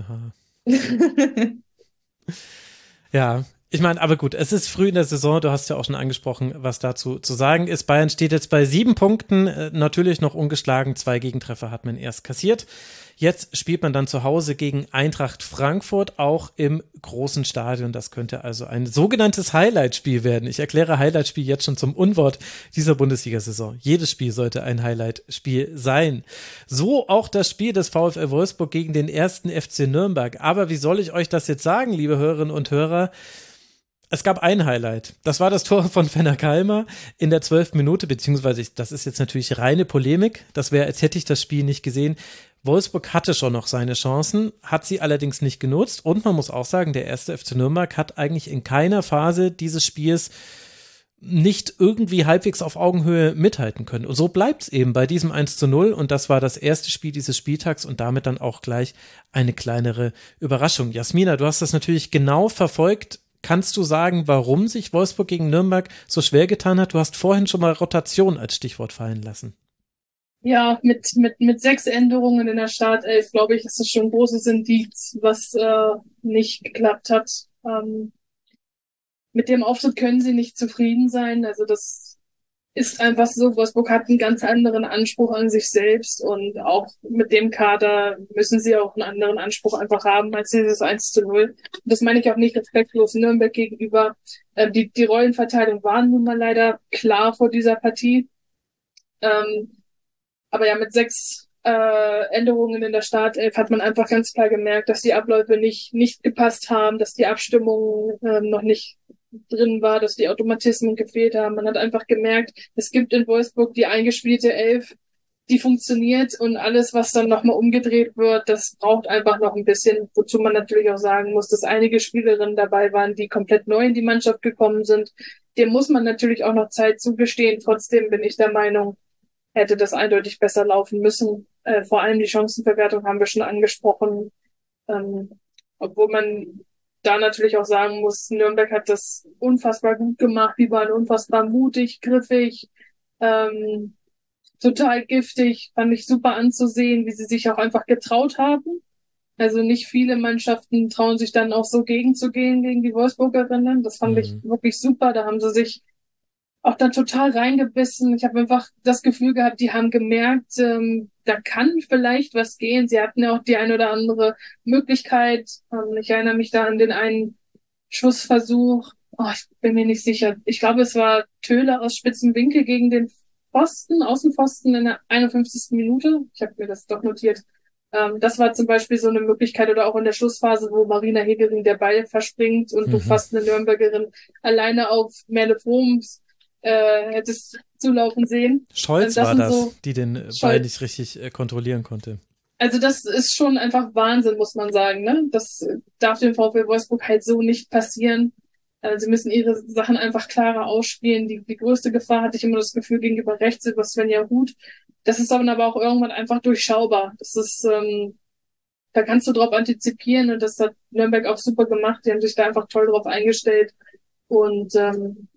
Ja, ich meine, aber gut, es ist früh in der Saison, du hast ja auch schon angesprochen, was dazu zu sagen ist. Bayern steht jetzt bei sieben Punkten, äh, natürlich noch ungeschlagen, zwei Gegentreffer hat man erst kassiert. Jetzt spielt man dann zu Hause gegen Eintracht Frankfurt, auch im großen Stadion. Das könnte also ein sogenanntes Highlight-Spiel werden. Ich erkläre Highlight-Spiel jetzt schon zum Unwort dieser Bundesliga-Saison. Jedes Spiel sollte ein Highlight-Spiel sein. So auch das Spiel des VfL Wolfsburg gegen den ersten F C Nürnberg. Aber wie soll ich euch das jetzt sagen, liebe Hörerinnen und Hörer? Es gab ein Highlight. Das war das Tor von Fenner Kalmer in der zwölften Minute, beziehungsweise ich, das ist jetzt natürlich reine Polemik. Das wäre, als hätte ich das Spiel nicht gesehen. Wolfsburg hatte schon noch seine Chancen, hat sie allerdings nicht genutzt. Und man muss auch sagen, der erste F C Nürnberg hat eigentlich in keiner Phase dieses Spiels nicht irgendwie halbwegs auf Augenhöhe mithalten können. Und so bleibt es eben bei diesem eins zu null. Und das war das erste Spiel dieses Spieltags und damit dann auch gleich eine kleinere Überraschung. Jasmina, du hast das natürlich genau verfolgt. Kannst du sagen, warum sich Wolfsburg gegen Nürnberg so schwer getan hat? Du hast vorhin schon mal Rotation als Stichwort fallen lassen. Ja, mit, mit, mit sechs Änderungen in der Startelf, glaube ich, ist das schon ein großes Indiz, was äh, nicht geklappt hat. Ähm, mit dem Auftritt können sie nicht zufrieden sein. Also das ist einfach so, Wolfsburg hat einen ganz anderen Anspruch an sich selbst und auch mit dem Kader müssen sie auch einen anderen Anspruch einfach haben als dieses eins zu null. Das meine ich auch nicht respektlos Nürnberg gegenüber. Äh, die, die Rollenverteilung war nun mal leider klar vor dieser Partie. Ähm, aber ja, mit sechs äh, Änderungen in der Startelf hat man einfach ganz klar gemerkt, dass die Abläufe nicht, nicht gepasst haben, dass die Abstimmung ähm, noch nicht drin war, dass die Automatismen gefehlt haben. Man hat einfach gemerkt, es gibt in Wolfsburg die eingespielte Elf, die funktioniert, und alles, was dann nochmal umgedreht wird, das braucht einfach noch ein bisschen, wozu man natürlich auch sagen muss, dass einige Spielerinnen dabei waren, die komplett neu in die Mannschaft gekommen sind. Dem muss man natürlich auch noch Zeit zugestehen. Trotzdem bin ich der Meinung, hätte das eindeutig besser laufen müssen. Äh, vor allem die Chancenverwertung haben wir schon angesprochen. Ähm, obwohl man da natürlich auch sagen muss, Nürnberg hat das unfassbar gut gemacht. Die waren unfassbar mutig, griffig, ähm, total giftig. Fand ich super anzusehen, wie sie sich auch einfach getraut haben. Also nicht viele Mannschaften trauen sich dann auch so gegenzugehen gegen die Wolfsburgerinnen. Das fand Mhm. ich wirklich super. Da haben sie sich auch dann total reingebissen. Ich habe einfach das Gefühl gehabt, die haben gemerkt, ähm, da kann vielleicht was gehen. Sie hatten ja auch die ein oder andere Möglichkeit. Ähm, ich erinnere mich da an den einen Schussversuch. Oh, ich bin mir nicht sicher. Ich glaube, es war Töle aus spitzen Winkel gegen den Pfosten, Außenpfosten in der einundfünfzigsten Minute. Ich habe mir das doch notiert. Ähm, das war zum Beispiel so eine Möglichkeit, oder auch in der Schlussphase, wo Marina Hegering der Ball verspringt und Mhm. du fast eine Nürnbergerin alleine auf Merle Froms äh, hättest zulaufen sehen. Scholz das war sind das, so- die den äh, Scholz. Ball nicht richtig äh, kontrollieren konnte. Also das ist schon einfach Wahnsinn, muss man sagen. Ne? Das äh, darf dem VfL Wolfsburg halt so nicht passieren. Äh, sie müssen ihre Sachen einfach klarer ausspielen. Die, die größte Gefahr hatte ich immer das Gefühl gegenüber rechts über Svenja Huth. Das ist dann aber auch irgendwann einfach durchschaubar. Das ist, ähm, da kannst du drauf antizipieren, und das hat Nürnberg auch super gemacht. Die haben sich da einfach toll drauf eingestellt. Und ähm,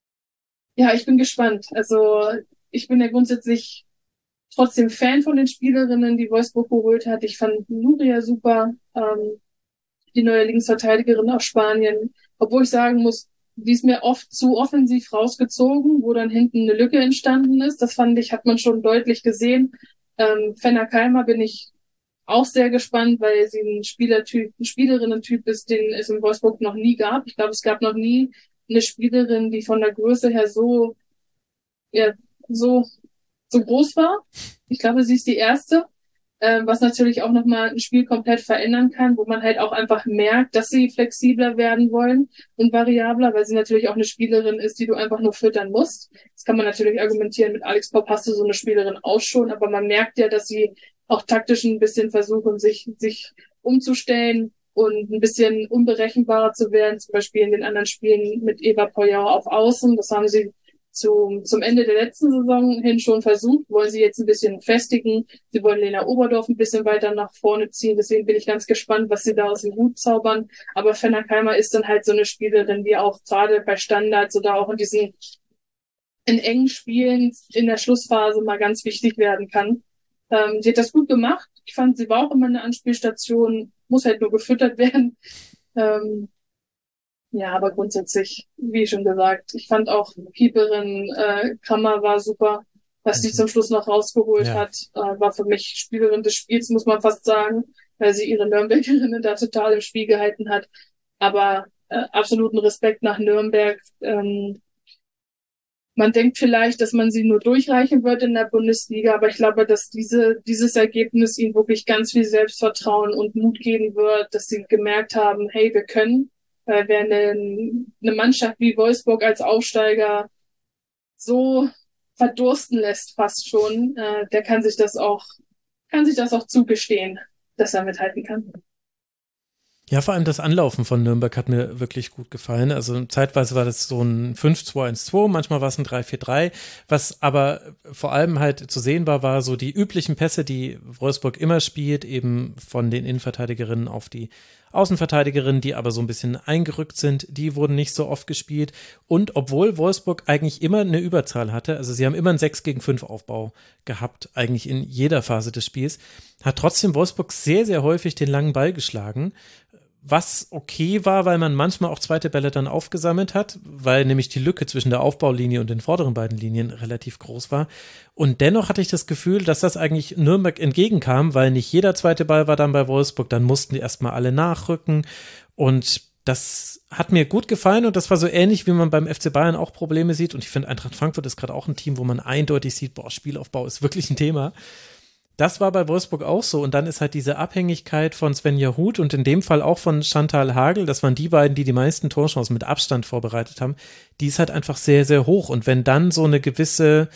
ja, ich bin gespannt. Also ich bin ja grundsätzlich trotzdem Fan von den Spielerinnen, die Wolfsburg geholt hat. Ich fand Nuria super, ähm, die neue Linksverteidigerin aus Spanien. Obwohl ich sagen muss, die ist mir oft zu offensiv rausgezogen, wo dann hinten eine Lücke entstanden ist. Das fand ich, hat man schon deutlich gesehen. Ähm, Fenner Keimer bin ich auch sehr gespannt, weil sie ein Spielertyp, ein Spielerinnen-Typ ist, den es in Wolfsburg noch nie gab. Ich glaube, es gab noch nie eine Spielerin, die von der Größe her so, ja, so, so groß war. Ich glaube, sie ist die erste, äh, was natürlich auch nochmal ein Spiel komplett verändern kann, wo man halt auch einfach merkt, dass sie flexibler werden wollen und variabler, weil sie natürlich auch eine Spielerin ist, die du einfach nur füttern musst. Das kann man natürlich argumentieren, mit Alex Popp hast du so eine Spielerin auch schon, aber man merkt ja, dass sie auch taktisch ein bisschen versuchen, sich, sich umzustellen und ein bisschen unberechenbarer zu werden, zum Beispiel in den anderen Spielen mit Eva Poyar auf Außen. Das haben sie zum, zum Ende der letzten Saison hin schon versucht, wollen sie jetzt ein bisschen festigen. Sie wollen Lena Oberdorf ein bisschen weiter nach vorne ziehen. Deswegen bin ich ganz gespannt, was sie da aus dem Hut zaubern. Aber Fenner Keimer ist dann halt so eine Spielerin, die auch gerade bei Standards oder auch in diesen in engen Spielen in der Schlussphase mal ganz wichtig werden kann. Ähm, sie hat das gut gemacht. Ich fand, sie war auch immer eine Anspielstation, muss halt nur gefüttert werden. Ähm, ja, aber grundsätzlich, wie schon gesagt, ich fand auch Keeperin äh, Krammer war super, was sie Mhm. zum Schluss noch rausgeholt Ja. hat, äh, war für mich Spielerin des Spiels, muss man fast sagen, weil sie ihre Nürnbergerinnen da total im Spiel gehalten hat. Aber äh, absoluten Respekt nach Nürnberg. Ähm, Man denkt vielleicht, dass man sie nur durchreichen wird in der Bundesliga, aber ich glaube, dass diese, dieses Ergebnis ihnen wirklich ganz viel Selbstvertrauen und Mut geben wird, dass sie gemerkt haben, hey, wir können, weil wer eine, eine Mannschaft wie Wolfsburg als Aufsteiger so verdursten lässt fast schon, äh, der kann sich das auch, kann sich das auch zugestehen, dass er mithalten kann. Ja, vor allem das Anlaufen von Nürnberg hat mir wirklich gut gefallen. Also zeitweise war das so ein fünf zwei eins zwei, manchmal war es ein drei vier drei. Was aber vor allem halt zu sehen war, war so die üblichen Pässe, die Wolfsburg immer spielt, eben von den Innenverteidigerinnen auf die Außenverteidigerinnen, die aber so ein bisschen eingerückt sind, die wurden nicht so oft gespielt. Und obwohl Wolfsburg eigentlich immer eine Überzahl hatte, also sie haben immer einen sechs gegen fünf Aufbau gehabt, eigentlich in jeder Phase des Spiels, hat trotzdem Wolfsburg sehr, sehr häufig den langen Ball geschlagen, was okay war, weil man manchmal auch zweite Bälle dann aufgesammelt hat, weil nämlich die Lücke zwischen der Aufbaulinie und den vorderen beiden Linien relativ groß war. Und dennoch hatte ich das Gefühl, dass das eigentlich Nürnberg entgegenkam, weil nicht jeder zweite Ball war dann bei Wolfsburg, dann mussten die erstmal alle nachrücken und das hat mir gut gefallen und das war so ähnlich, wie man beim F C Bayern auch Probleme sieht. Und ich finde, Eintracht Frankfurt ist gerade auch ein Team, wo man eindeutig sieht, boah, Spielaufbau ist wirklich ein Thema. Das war bei Wolfsburg auch so. Und dann ist halt diese Abhängigkeit von Svenja Huth und in dem Fall auch von Chantal Hagel, das waren die beiden, die die meisten Torchancen mit Abstand vorbereitet haben, die ist halt einfach sehr, sehr hoch. Und wenn dann so eine gewisse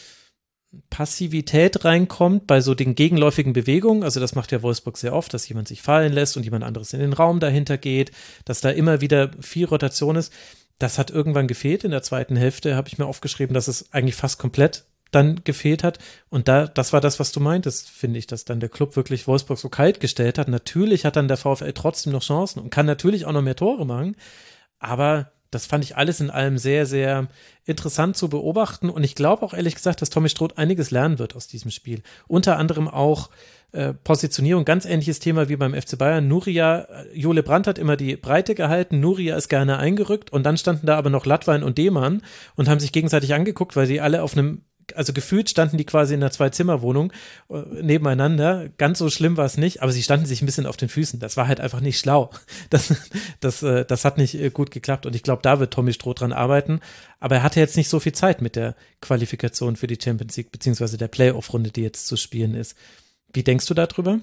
Passivität reinkommt bei so den gegenläufigen Bewegungen, also das macht ja Wolfsburg sehr oft, dass jemand sich fallen lässt und jemand anderes in den Raum dahinter geht, dass da immer wieder viel Rotation ist, das hat irgendwann gefehlt. In der zweiten Hälfte habe ich mir aufgeschrieben, dass es eigentlich fast komplett dann gefehlt hat und da, das war das, was du meintest, finde ich, dass dann der Club wirklich Wolfsburg so kalt gestellt hat. Natürlich hat dann der VfL trotzdem noch Chancen und kann natürlich auch noch mehr Tore machen, aber das fand ich alles in allem sehr, sehr interessant zu beobachten und ich glaube auch ehrlich gesagt, dass Tommy Stroth einiges lernen wird aus diesem Spiel. Unter anderem auch äh, Positionierung, ganz ähnliches Thema wie beim F C Bayern. Nuria, Jole Brandt hat immer die Breite gehalten, Nuria ist gerne eingerückt und dann standen da aber noch Latwein und Demann und haben sich gegenseitig angeguckt, weil sie alle auf einem, also gefühlt standen die quasi in einer Zwei-Zimmer-Wohnung äh, nebeneinander. Ganz so schlimm war es nicht, aber sie standen sich ein bisschen auf den Füßen. Das war halt einfach nicht schlau. Das, das, äh, das hat nicht äh, gut geklappt und ich glaube, da wird Tommy Stroh dran arbeiten. Aber er hatte jetzt nicht so viel Zeit mit der Qualifikation für die Champions League beziehungsweise der Playoff-Runde, die jetzt zu spielen ist. Wie denkst du darüber?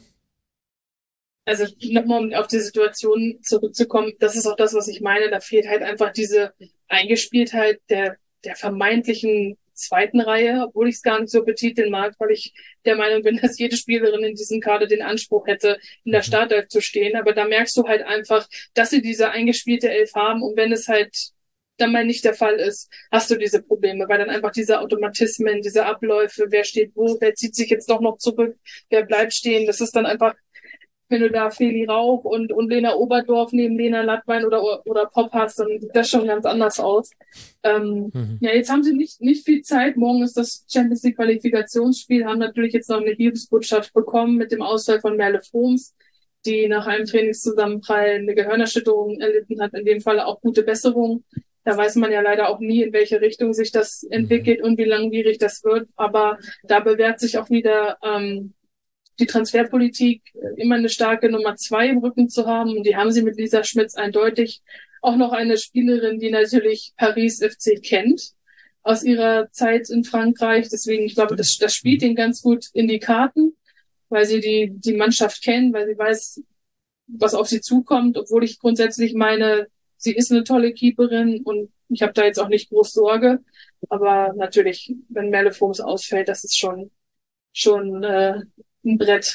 Also nochmal, um auf die Situation zurückzukommen, das ist auch das, was ich meine. Da fehlt halt einfach diese Eingespieltheit der, der vermeintlichen zweiten Reihe, obwohl ich es gar nicht so betiteln mag, weil ich der Meinung bin, dass jede Spielerin in diesem Kader den Anspruch hätte, in der Startelf zu stehen. Aber da merkst du halt einfach, dass sie diese eingespielte Elf haben und wenn es halt dann mal nicht der Fall ist, hast du diese Probleme, weil dann einfach diese Automatismen, diese Abläufe, wer steht wo, wer zieht sich jetzt doch noch zurück, wer bleibt stehen, das ist dann einfach, wenn du da Feli Rauch und, und Lena Oberdorf neben Lena Lattwein oder, oder Pop hast, dann sieht das schon ganz anders aus. Ähm, mhm. Ja, jetzt haben sie nicht, nicht viel Zeit. Morgen ist das Champions League Qualifikationsspiel, haben natürlich jetzt noch eine Hilfsbotschaft bekommen mit dem Ausfall von Merle Froms, die nach einem Trainingszusammenprall eine Gehirnerschütterung erlitten hat, in dem Fall auch gute Besserung. Da weiß man ja leider auch nie, in welche Richtung sich das entwickelt und wie langwierig das wird. Aber da bewährt sich auch wieder ähm, die Transferpolitik, immer eine starke Nummer zwei im Rücken zu haben. Und die haben sie mit Lisa Schmitz eindeutig. Auch noch eine Spielerin, die natürlich Paris F C kennt aus ihrer Zeit in Frankreich. Deswegen, ich glaube, das, das spielt ihnen ganz gut in die Karten, weil sie die, die Mannschaft kennen, weil sie weiß, was auf sie zukommt. Obwohl ich grundsätzlich meine, sie ist eine tolle Keeperin und ich habe da jetzt auch nicht groß Sorge. Aber natürlich, wenn Merle Froms ausfällt, das ist schon, schon äh, ein Brett.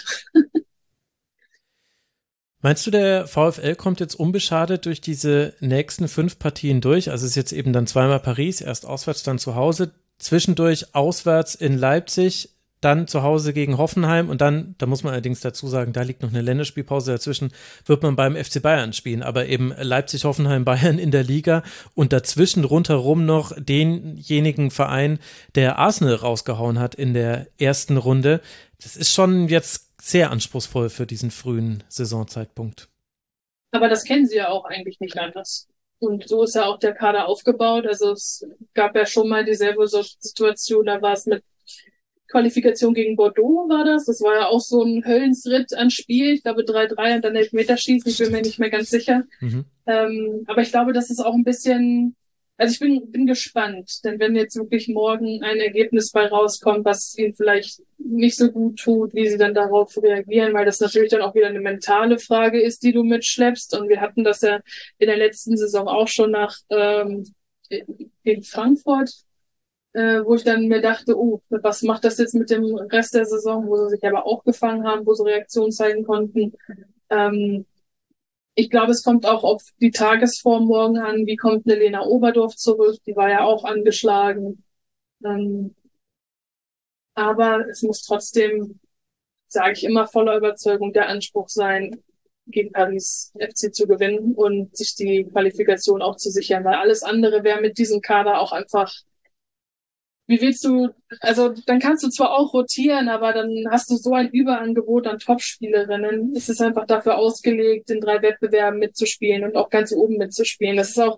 Meinst du, der VfL kommt jetzt unbeschadet durch diese nächsten fünf Partien durch? Also es ist jetzt eben dann zweimal Paris, erst auswärts, dann zu Hause, zwischendurch auswärts in Leipzig, dann zu Hause gegen Hoffenheim und dann, da muss man allerdings dazu sagen, da liegt noch eine Länderspielpause dazwischen, wird man beim F C Bayern spielen, aber eben Leipzig, Hoffenheim, Bayern in der Liga und dazwischen rundherum noch denjenigen Verein, der Arsenal rausgehauen hat in der ersten Runde. Das ist schon jetzt sehr anspruchsvoll für diesen frühen Saisonzeitpunkt. Aber das kennen sie ja auch eigentlich nicht anders. Und so ist ja auch der Kader aufgebaut. Also es gab ja schon mal dieselbe Situation, da war es mit Qualifikation gegen Bordeaux war das. Das war ja auch so ein Höllensritt an Spiel. Ich glaube drei drei und dann Elfmeterschießen. Ich bin mir nicht mehr ganz sicher. Mhm. Ähm, aber ich glaube, das ist auch ein bisschen, also ich bin, bin gespannt. Denn wenn jetzt wirklich morgen ein Ergebnis bei rauskommt, was ihnen vielleicht nicht so gut tut, wie sie dann darauf reagieren, weil das natürlich dann auch wieder eine mentale Frage ist, die du mitschleppst. Und wir hatten das ja in der letzten Saison auch schon nach ähm, in Frankfurt, äh, wo ich dann mir dachte, oh, was macht das jetzt mit dem Rest der Saison, wo sie sich aber auch gefangen haben, wo sie Reaktionen zeigen konnten. Ähm, ich glaube, es kommt auch auf die Tagesform morgen an. Wie kommt eine Lena Oberdorf zurück? Die war ja auch angeschlagen. Ähm, aber es muss trotzdem, sage ich immer, voller Überzeugung der Anspruch sein, gegen Paris F C zu gewinnen und sich die Qualifikation auch zu sichern, weil alles andere wäre mit diesem Kader auch einfach, wie willst du, also dann kannst du zwar auch rotieren, aber dann hast du so ein Überangebot an Topspielerinnen. Es ist einfach dafür ausgelegt, in drei Wettbewerben mitzuspielen und auch ganz oben mitzuspielen. Das ist auch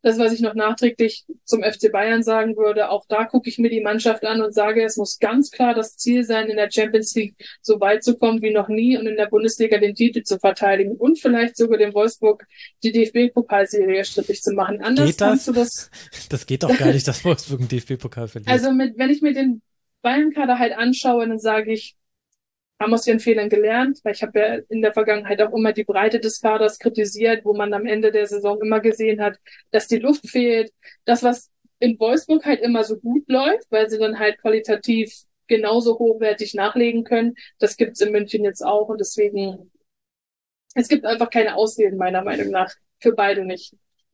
das, was ich noch nachträglich zum F C Bayern sagen würde, auch da gucke ich mir die Mannschaft an und sage, es muss ganz klar das Ziel sein, in der Champions League so weit zu kommen wie noch nie und in der Bundesliga den Titel zu verteidigen und vielleicht sogar dem Wolfsburg die D F B-Pokalserie strittig zu machen. Anders Geht das? kannst du das... Das geht doch gar nicht, dass Wolfsburg einen D F B-Pokal verliert. Also mit, wenn ich mir den Bayern-Kader halt anschaue, dann sage ich, haben aus ihren Fehlern gelernt, weil ich habe ja in der Vergangenheit auch immer die Breite des Kaders kritisiert, wo man am Ende der Saison immer gesehen hat, dass die Luft fehlt. Das, was in Wolfsburg halt immer so gut läuft, weil sie dann halt qualitativ genauso hochwertig nachlegen können, das gibt's in München jetzt auch und deswegen, es gibt einfach keine Ausreden meiner Meinung nach, für beide nicht.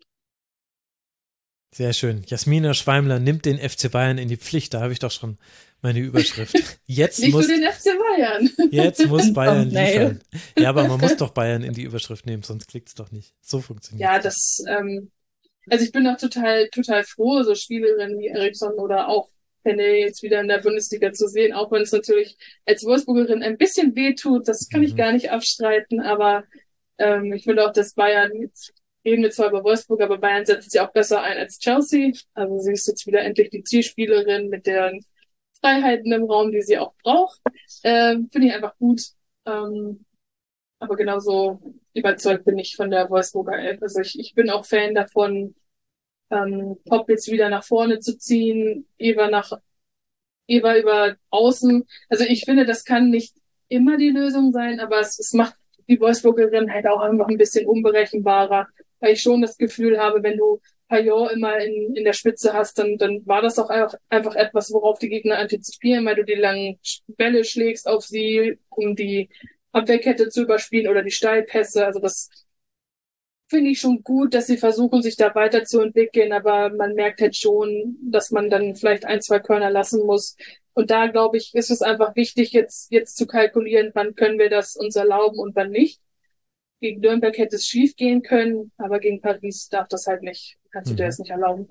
Sehr schön. Jasmina Schweimler nimmt den F C Bayern in die Pflicht. Da habe ich doch schon meine Überschrift. Jetzt Nicht muss, nur den F C Bayern. Jetzt muss Bayern Oh, nee. liefern. Ja, aber man muss doch Bayern in die Überschrift nehmen, sonst klickt's doch nicht. So funktioniert Ja, das, ähm, also ich bin auch total, total froh, so Spielerinnen wie Eriksson oder auch Penne jetzt wieder in der Bundesliga zu sehen, auch wenn es natürlich als Wolfsburgerin ein bisschen weh tut, das kann Mhm. ich gar nicht abstreiten, aber ähm, ich finde auch, dass Bayern, jetzt reden wir zwar über Wolfsburg, aber Bayern setzt sich auch besser ein als Chelsea, also sie ist jetzt wieder endlich die Zielspielerin mit deren Freiheiten im Raum, die sie auch braucht, ähm, finde ich einfach gut, ähm, aber genauso überzeugt bin ich von der Wolfsburger Elf. Also ich, ich bin auch Fan davon, ähm, Pop jetzt wieder nach vorne zu ziehen, Eva nach Eva über außen. Also ich finde, das kann nicht immer die Lösung sein, aber es, es macht die Wolfsburgerin halt auch einfach ein bisschen unberechenbarer, weil ich schon das Gefühl habe, wenn du Payot immer in, in der Spitze hast, dann, dann war das auch einfach, einfach etwas, worauf die Gegner antizipieren, weil du die langen Bälle schlägst auf sie, um die Abwehrkette zu überspielen oder die Steilpässe. Also das finde ich schon gut, dass sie versuchen, sich da weiterzuentwickeln, aber man merkt halt schon, dass man dann vielleicht ein, zwei Körner lassen muss. Und da, glaube ich, ist es einfach wichtig, jetzt, jetzt zu kalkulieren, wann können wir das uns erlauben und wann nicht. Gegen Nürnberg hätte es schief gehen können, aber gegen Paris darf das halt nicht. Kannst du dir Mhm. das nicht erlauben.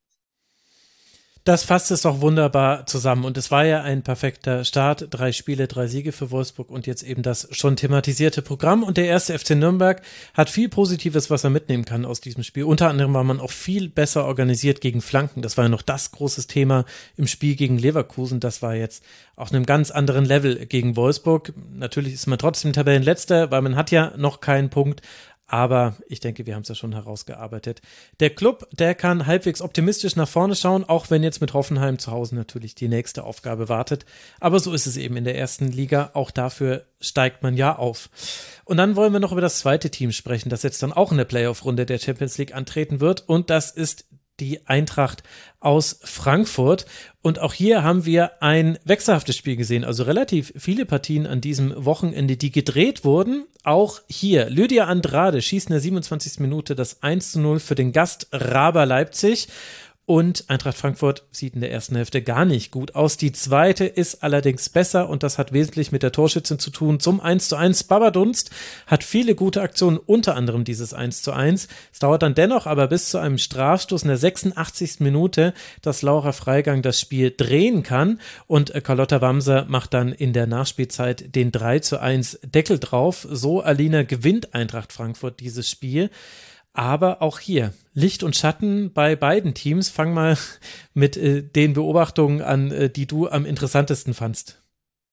Das fasst es doch wunderbar zusammen. Und es war ja ein perfekter Start. Drei Spiele, drei Siege für Wolfsburg und jetzt eben das schon thematisierte Programm. Und der erste F C Nürnberg hat viel Positives, was er mitnehmen kann aus diesem Spiel. Unter anderem war man auch viel besser organisiert gegen Flanken. Das war ja noch das große Thema im Spiel gegen Leverkusen. Das war jetzt auf einem ganz anderen Level gegen Wolfsburg. Natürlich ist man trotzdem Tabellenletzter, weil man hat ja noch keinen Punkt. Aber ich denke, wir haben es ja schon herausgearbeitet. Der Club, der kann halbwegs optimistisch nach vorne schauen, auch wenn jetzt mit Hoffenheim zu Hause natürlich die nächste Aufgabe wartet. Aber so ist es eben in der ersten Liga. Auch dafür steigt man ja auf. Und dann wollen wir noch über das zweite Team sprechen, das jetzt dann auch in der Playoff-Runde der Champions League antreten wird. Und das ist die Eintracht aus Frankfurt. Und auch hier haben wir ein wechselhaftes Spiel gesehen, also relativ viele Partien an diesem Wochenende, die gedreht wurden. Auch hier, Lydia Andrade schießt in der siebenundzwanzigsten Minute das eins zu null für den Gast Raber Leipzig. Und Eintracht Frankfurt sieht in der ersten Hälfte gar nicht gut aus. Die zweite ist allerdings besser und das hat wesentlich mit der Torschützin zu tun. Zum eins zu eins. Baba Dunst hat viele gute Aktionen, unter anderem dieses eins zu eins. Es dauert dann dennoch aber bis zu einem Strafstoß in der sechsundachtzigsten Minute, dass Laura Freigang das Spiel drehen kann. Und Carlotta Wamser macht dann in der Nachspielzeit den drei zu eins Deckel drauf. So, Alina, gewinnt Eintracht Frankfurt dieses Spiel. Aber auch hier, Licht und Schatten bei beiden Teams. Fang mal mit äh, den Beobachtungen an, äh, die du am interessantesten fandst.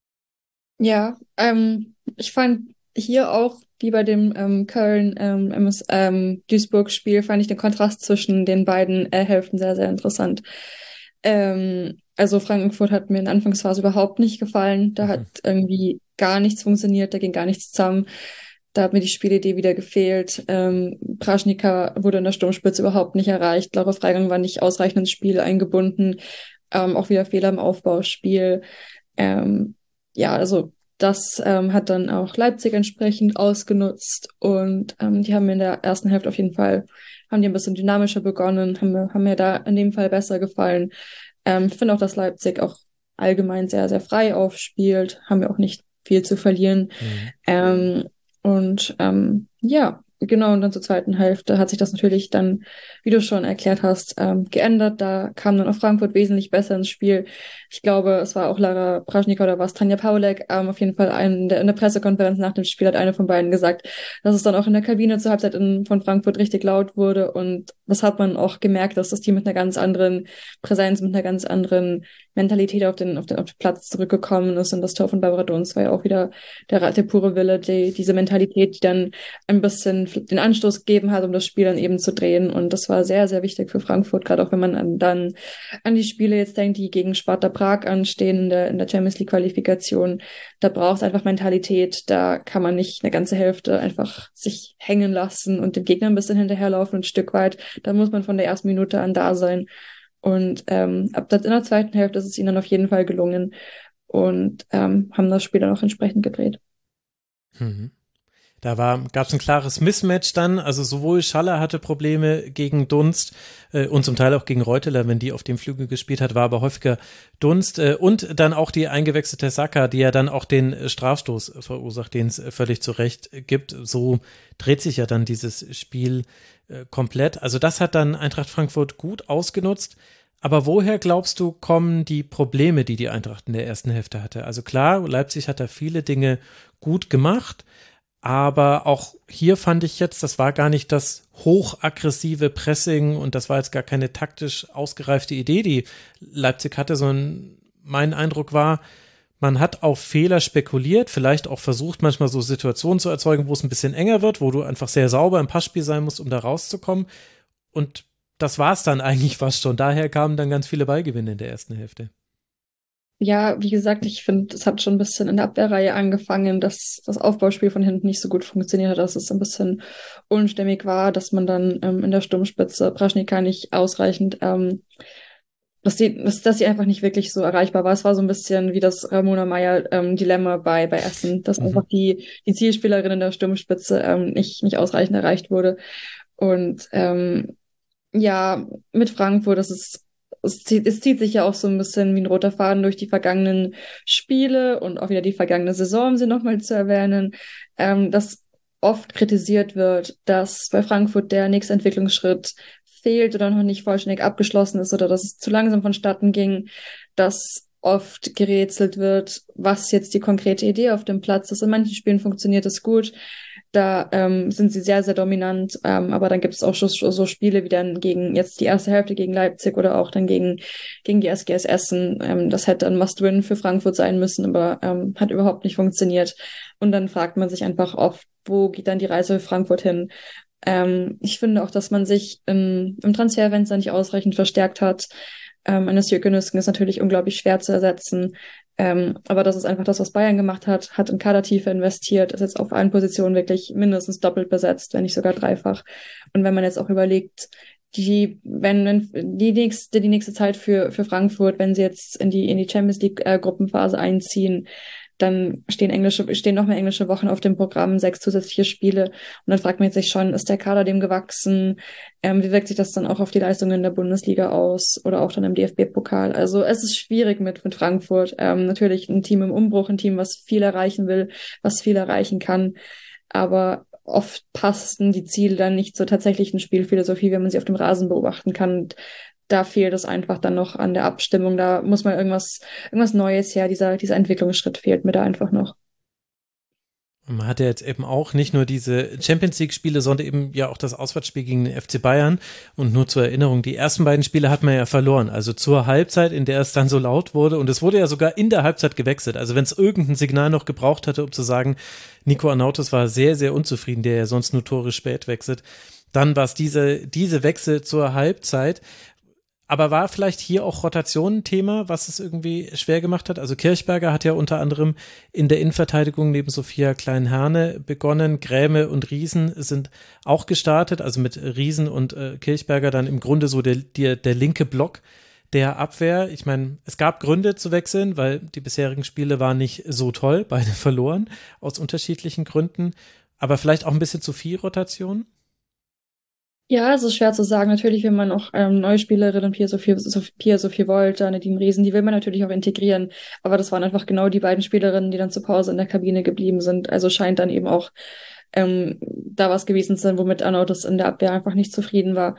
Ja, ähm, ich fand hier auch, wie bei dem ähm, Köln ähm, M S, ähm, Duisburg-Spiel, fand ich den Kontrast zwischen den beiden äh, Hälften sehr, sehr interessant. Ähm, also Frankfurt hat mir in der Anfangsphase überhaupt nicht gefallen. Da Mhm. hat irgendwie gar nichts funktioniert, da ging gar nichts zusammen. Da hat mir die Spielidee wieder gefehlt. Ähm, Praschnika wurde in der Sturmspitze überhaupt nicht erreicht. Laura Freigang war nicht ausreichend ins Spiel eingebunden. Ähm, auch wieder Fehler im Aufbauspiel. Ähm, ja, also das ähm, hat dann auch Leipzig entsprechend ausgenutzt. Und ähm, die haben mir in der ersten Hälfte auf jeden Fall, haben die ein bisschen dynamischer begonnen, haben mir, haben mir da in dem Fall besser gefallen. Ähm, ich finde auch, dass Leipzig auch allgemein sehr, sehr frei aufspielt. Haben wir auch nicht viel zu verlieren. Mhm. Ähm, Und ähm, ja, Genau, und dann zur zweiten Hälfte hat sich das natürlich dann, wie du schon erklärt hast, ähm, geändert. Da kam dann auch Frankfurt wesentlich besser ins Spiel. Ich glaube, es war auch Lara Praschnikova oder war es Tanja Paulek. Ähm, auf jeden Fall ein, der, in der Pressekonferenz nach dem Spiel hat eine von beiden gesagt, dass es dann auch in der Kabine zur Halbzeit in, von Frankfurt richtig laut wurde. Und das hat man auch gemerkt, dass das Team mit einer ganz anderen Präsenz, mit einer ganz anderen Mentalität auf den, auf den, auf den Platz zurückgekommen ist. Und das Tor von Barbara Dunst war ja auch wieder der, der pure Wille, die, diese Mentalität, die dann ein bisschen den Anstoß gegeben hat, um das Spiel dann eben zu drehen. Und das war sehr, sehr wichtig für Frankfurt, gerade auch wenn man an, dann an die Spiele jetzt denkt, die gegen Sparta Prag anstehen in der, in der Champions League Qualifikation. Da braucht es einfach Mentalität. Da kann man nicht eine ganze Hälfte einfach sich hängen lassen und dem Gegner ein bisschen hinterherlaufen, ein Stück weit. Da muss man von der ersten Minute an da sein. Und ähm, ab in der zweiten Hälfte ist es ihnen dann auf jeden Fall gelungen und ähm, haben das Spiel dann auch entsprechend gedreht. Mhm. Da war, gab es ein klares Mismatch dann, also sowohl Schaller hatte Probleme gegen Dunst äh, und zum Teil auch gegen Reuteler, wenn die auf dem Flügel gespielt hat, war aber häufiger Dunst äh, und dann auch die eingewechselte Saka, die ja dann auch den Strafstoß verursacht, den es völlig zu Recht gibt. So dreht sich ja dann dieses Spiel äh, komplett. Also das hat dann Eintracht Frankfurt gut ausgenutzt. Aber woher, glaubst du, kommen die Probleme, die die Eintracht in der ersten Hälfte hatte? Also klar, Leipzig hat da viele Dinge gut gemacht, aber auch hier fand ich jetzt, das war gar nicht das hochaggressive Pressing und das war jetzt gar keine taktisch ausgereifte Idee, die Leipzig hatte, sondern mein Eindruck war, man hat auf Fehler spekuliert, vielleicht auch versucht, manchmal so Situationen zu erzeugen, wo es ein bisschen enger wird, wo du einfach sehr sauber im Passspiel sein musst, um da rauszukommen. Und das war es dann eigentlich fast schon. Daher kamen dann ganz viele Ballgewinne in der ersten Hälfte. Ja, wie gesagt, ich finde, es hat schon ein bisschen in der Abwehrreihe angefangen, dass das Aufbauspiel von hinten nicht so gut funktioniert hat, dass es ein bisschen unstimmig war, dass man dann ähm, in der Sturmspitze Praschnika nicht ausreichend, ähm, dass die, dass, dass sie einfach nicht wirklich so erreichbar war. Es war so ein bisschen wie das Ramona Meyer ähm, Dilemma bei bei Essen, dass mhm. einfach die die Zielspielerin in der Sturmspitze ähm, nicht nicht ausreichend erreicht wurde. Und ähm, ja, mit Frankfurt, das ist Es zieht, es zieht sich ja auch so ein bisschen wie ein roter Faden durch die vergangenen Spiele und auch wieder die vergangene Saison, um sie nochmal zu erwähnen, ähm, dass oft kritisiert wird, dass bei Frankfurt der nächste Entwicklungsschritt fehlt oder noch nicht vollständig abgeschlossen ist oder dass es zu langsam vonstatten ging, dass oft gerätselt wird, was jetzt die konkrete Idee auf dem Platz ist. In manchen Spielen funktioniert es gut, da ähm, sind sie sehr, sehr dominant, ähm, aber dann gibt es auch so, so Spiele wie dann gegen jetzt die erste Hälfte gegen Leipzig oder auch dann gegen gegen die S G S Essen. Ähm, das hätte ein Must-Win für Frankfurt sein müssen, aber ähm, hat überhaupt nicht funktioniert. Und dann fragt man sich einfach oft, wo geht dann die Reise für Frankfurt hin? Ähm, ich finde auch, dass man sich im, im Transferfenster nicht ausreichend verstärkt hat. Ähm, Enes Jökunussen ist natürlich unglaublich schwer zu ersetzen. Ähm, aber das ist einfach das, was Bayern gemacht hat, hat in Kadertiefe investiert, ist jetzt auf allen Positionen wirklich mindestens doppelt besetzt, wenn nicht sogar dreifach. Und wenn man jetzt auch überlegt, die, wenn, wenn die nächste, die nächste Zeit für, für Frankfurt, wenn sie jetzt in die, in die Champions League äh, Gruppenphase einziehen, dann stehen englische, stehen noch mehr englische Wochen auf dem Programm, sechs zusätzliche Spiele. Und dann fragt man sich schon, ist der Kader dem gewachsen? Ähm, wie wirkt sich das dann auch auf die Leistungen in der Bundesliga aus oder auch dann im D F B-Pokal? Also es ist schwierig mit, mit Frankfurt. Ähm, natürlich ein Team im Umbruch, ein Team, was viel erreichen will, was viel erreichen kann. Aber oft passen die Ziele dann nicht zur tatsächlichen Spielphilosophie, wenn man sie auf dem Rasen beobachten kann. Und da fehlt es einfach dann noch an der Abstimmung. Da muss mal irgendwas, irgendwas Neues her. Dieser, dieser Entwicklungsschritt fehlt mir da einfach noch. Man hatte jetzt eben auch nicht nur diese Champions League-Spiele, sondern eben ja auch das Auswärtsspiel gegen den F C Bayern. Und nur zur Erinnerung, die ersten beiden Spiele hat man ja verloren. Also zur Halbzeit, in der es dann so laut wurde. Und es wurde ja sogar in der Halbzeit gewechselt. Also wenn es irgendein Signal noch gebraucht hatte, um zu sagen, Nico Arnautovic war sehr, sehr unzufrieden, der ja sonst notorisch spät wechselt, dann war es diese, diese Wechsel zur Halbzeit. Aber war vielleicht hier auch Rotation ein Thema, was es irgendwie schwer gemacht hat? Also Kirchberger hat ja unter anderem in der Innenverteidigung neben Sophia Klein-Herne begonnen. Gräme und Riesen sind auch gestartet, also mit Riesen und äh, Kirchberger dann im Grunde so der, der, der linke Block der Abwehr. Ich meine, es gab Gründe zu wechseln, weil die bisherigen Spiele waren nicht so toll, beide verloren, aus unterschiedlichen Gründen. Aber vielleicht auch ein bisschen zu viel Rotation? Ja, es ist schwer zu sagen. Natürlich will man auch ähm, neue Spielerinnen, Pia Sophie, Sophie, Pia Sophie Wolter, Nadine Riesen, die will man natürlich auch integrieren. Aber das waren einfach genau die beiden Spielerinnen, die dann zur Pause in der Kabine geblieben sind. Also scheint dann eben auch ähm, da was gewesen sein, womit Arnautovic in der Abwehr einfach nicht zufrieden war.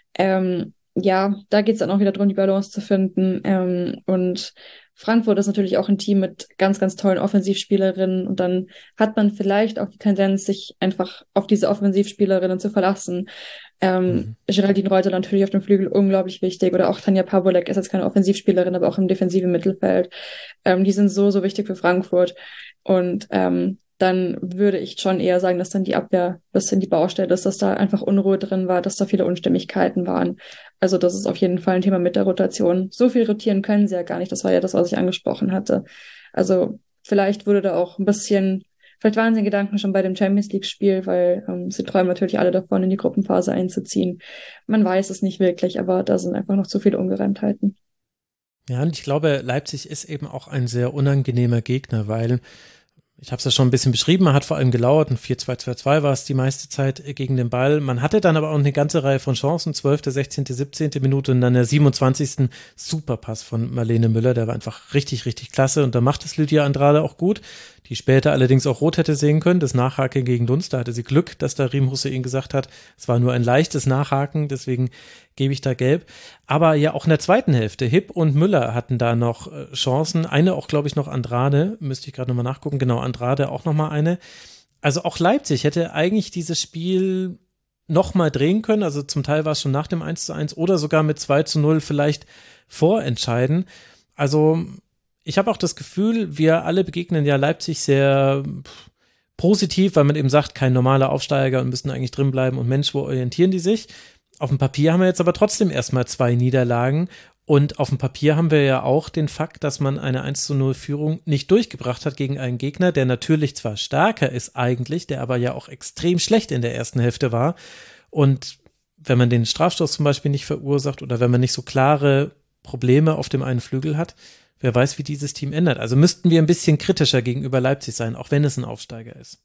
Ähm, ja, da geht's dann auch wieder darum, die Balance zu finden. Ähm, und Frankfurt ist natürlich auch ein Team mit ganz, ganz tollen Offensivspielerinnen. Und dann hat man vielleicht auch die Tendenz, sich einfach auf diese Offensivspielerinnen zu verlassen. Ähm, Mhm. Geraldine Reuter natürlich auf dem Flügel unglaublich wichtig. Oder auch Tanja Pawolek ist jetzt keine Offensivspielerin, aber auch im defensiven Mittelfeld. Ähm, die sind so, so wichtig für Frankfurt. Und ähm, dann würde ich schon eher sagen, dass dann die Abwehr ein bisschen die Baustelle ist, dass da einfach Unruhe drin war, dass da viele Unstimmigkeiten waren. Also das ist auf jeden Fall ein Thema mit der Rotation. So viel rotieren können sie ja gar nicht. Das war ja das, was ich angesprochen hatte. Also vielleicht wurde da auch ein bisschen, vielleicht waren sie in Gedanken schon bei dem Champions League-Spiel, weil ähm, sie träumen natürlich alle davon, in die Gruppenphase einzuziehen. Man weiß es nicht wirklich, aber da sind einfach noch zu viele Ungereimtheiten. Ja, und ich glaube, Leipzig ist eben auch ein sehr unangenehmer Gegner, weil ich habe es ja schon ein bisschen beschrieben, man hat vor allem gelauert, ein vier zwei zwei zwei war es die meiste Zeit gegen den Ball. Man hatte dann aber auch eine ganze Reihe von Chancen, zwölfte, sechzehnte, siebzehnte Minute und dann der siebenundzwanzigsten Superpass von Marlene Müller, der war einfach richtig, richtig klasse und da macht es Lydia Andrade auch gut, die später allerdings auch rot hätte sehen können, das Nachhaken gegen Dunst, da hatte sie Glück, dass da Riem Hussein gesagt hat, es war nur ein leichtes Nachhaken, deswegen gebe ich da gelb. Aber ja auch in der zweiten Hälfte, Hipp und Müller hatten da noch äh, Chancen, eine auch glaube ich noch Andrade, müsste ich gerade nochmal nachgucken, genau, Andrade auch nochmal eine. Also auch Leipzig hätte eigentlich dieses Spiel nochmal drehen können, also zum Teil war es schon nach dem eins zu eins oder sogar mit zwei zu null vielleicht vorentscheiden. Also ich habe auch das Gefühl, wir alle begegnen ja Leipzig sehr pff, positiv, weil man eben sagt, kein normaler Aufsteiger und müssen eigentlich drin bleiben und Mensch, wo orientieren die sich? Auf dem Papier haben wir jetzt aber trotzdem erstmal zwei Niederlagen und auf dem Papier haben wir ja auch den Fakt, dass man eine eins zu null Führung nicht durchgebracht hat gegen einen Gegner, der natürlich zwar stärker ist eigentlich, der aber ja auch extrem schlecht in der ersten Hälfte war und wenn man den Strafstoß zum Beispiel nicht verursacht oder wenn man nicht so klare Probleme auf dem einen Flügel hat, wer weiß, wie dieses Team ändert. Also müssten wir ein bisschen kritischer gegenüber Leipzig sein, auch wenn es ein Aufsteiger ist.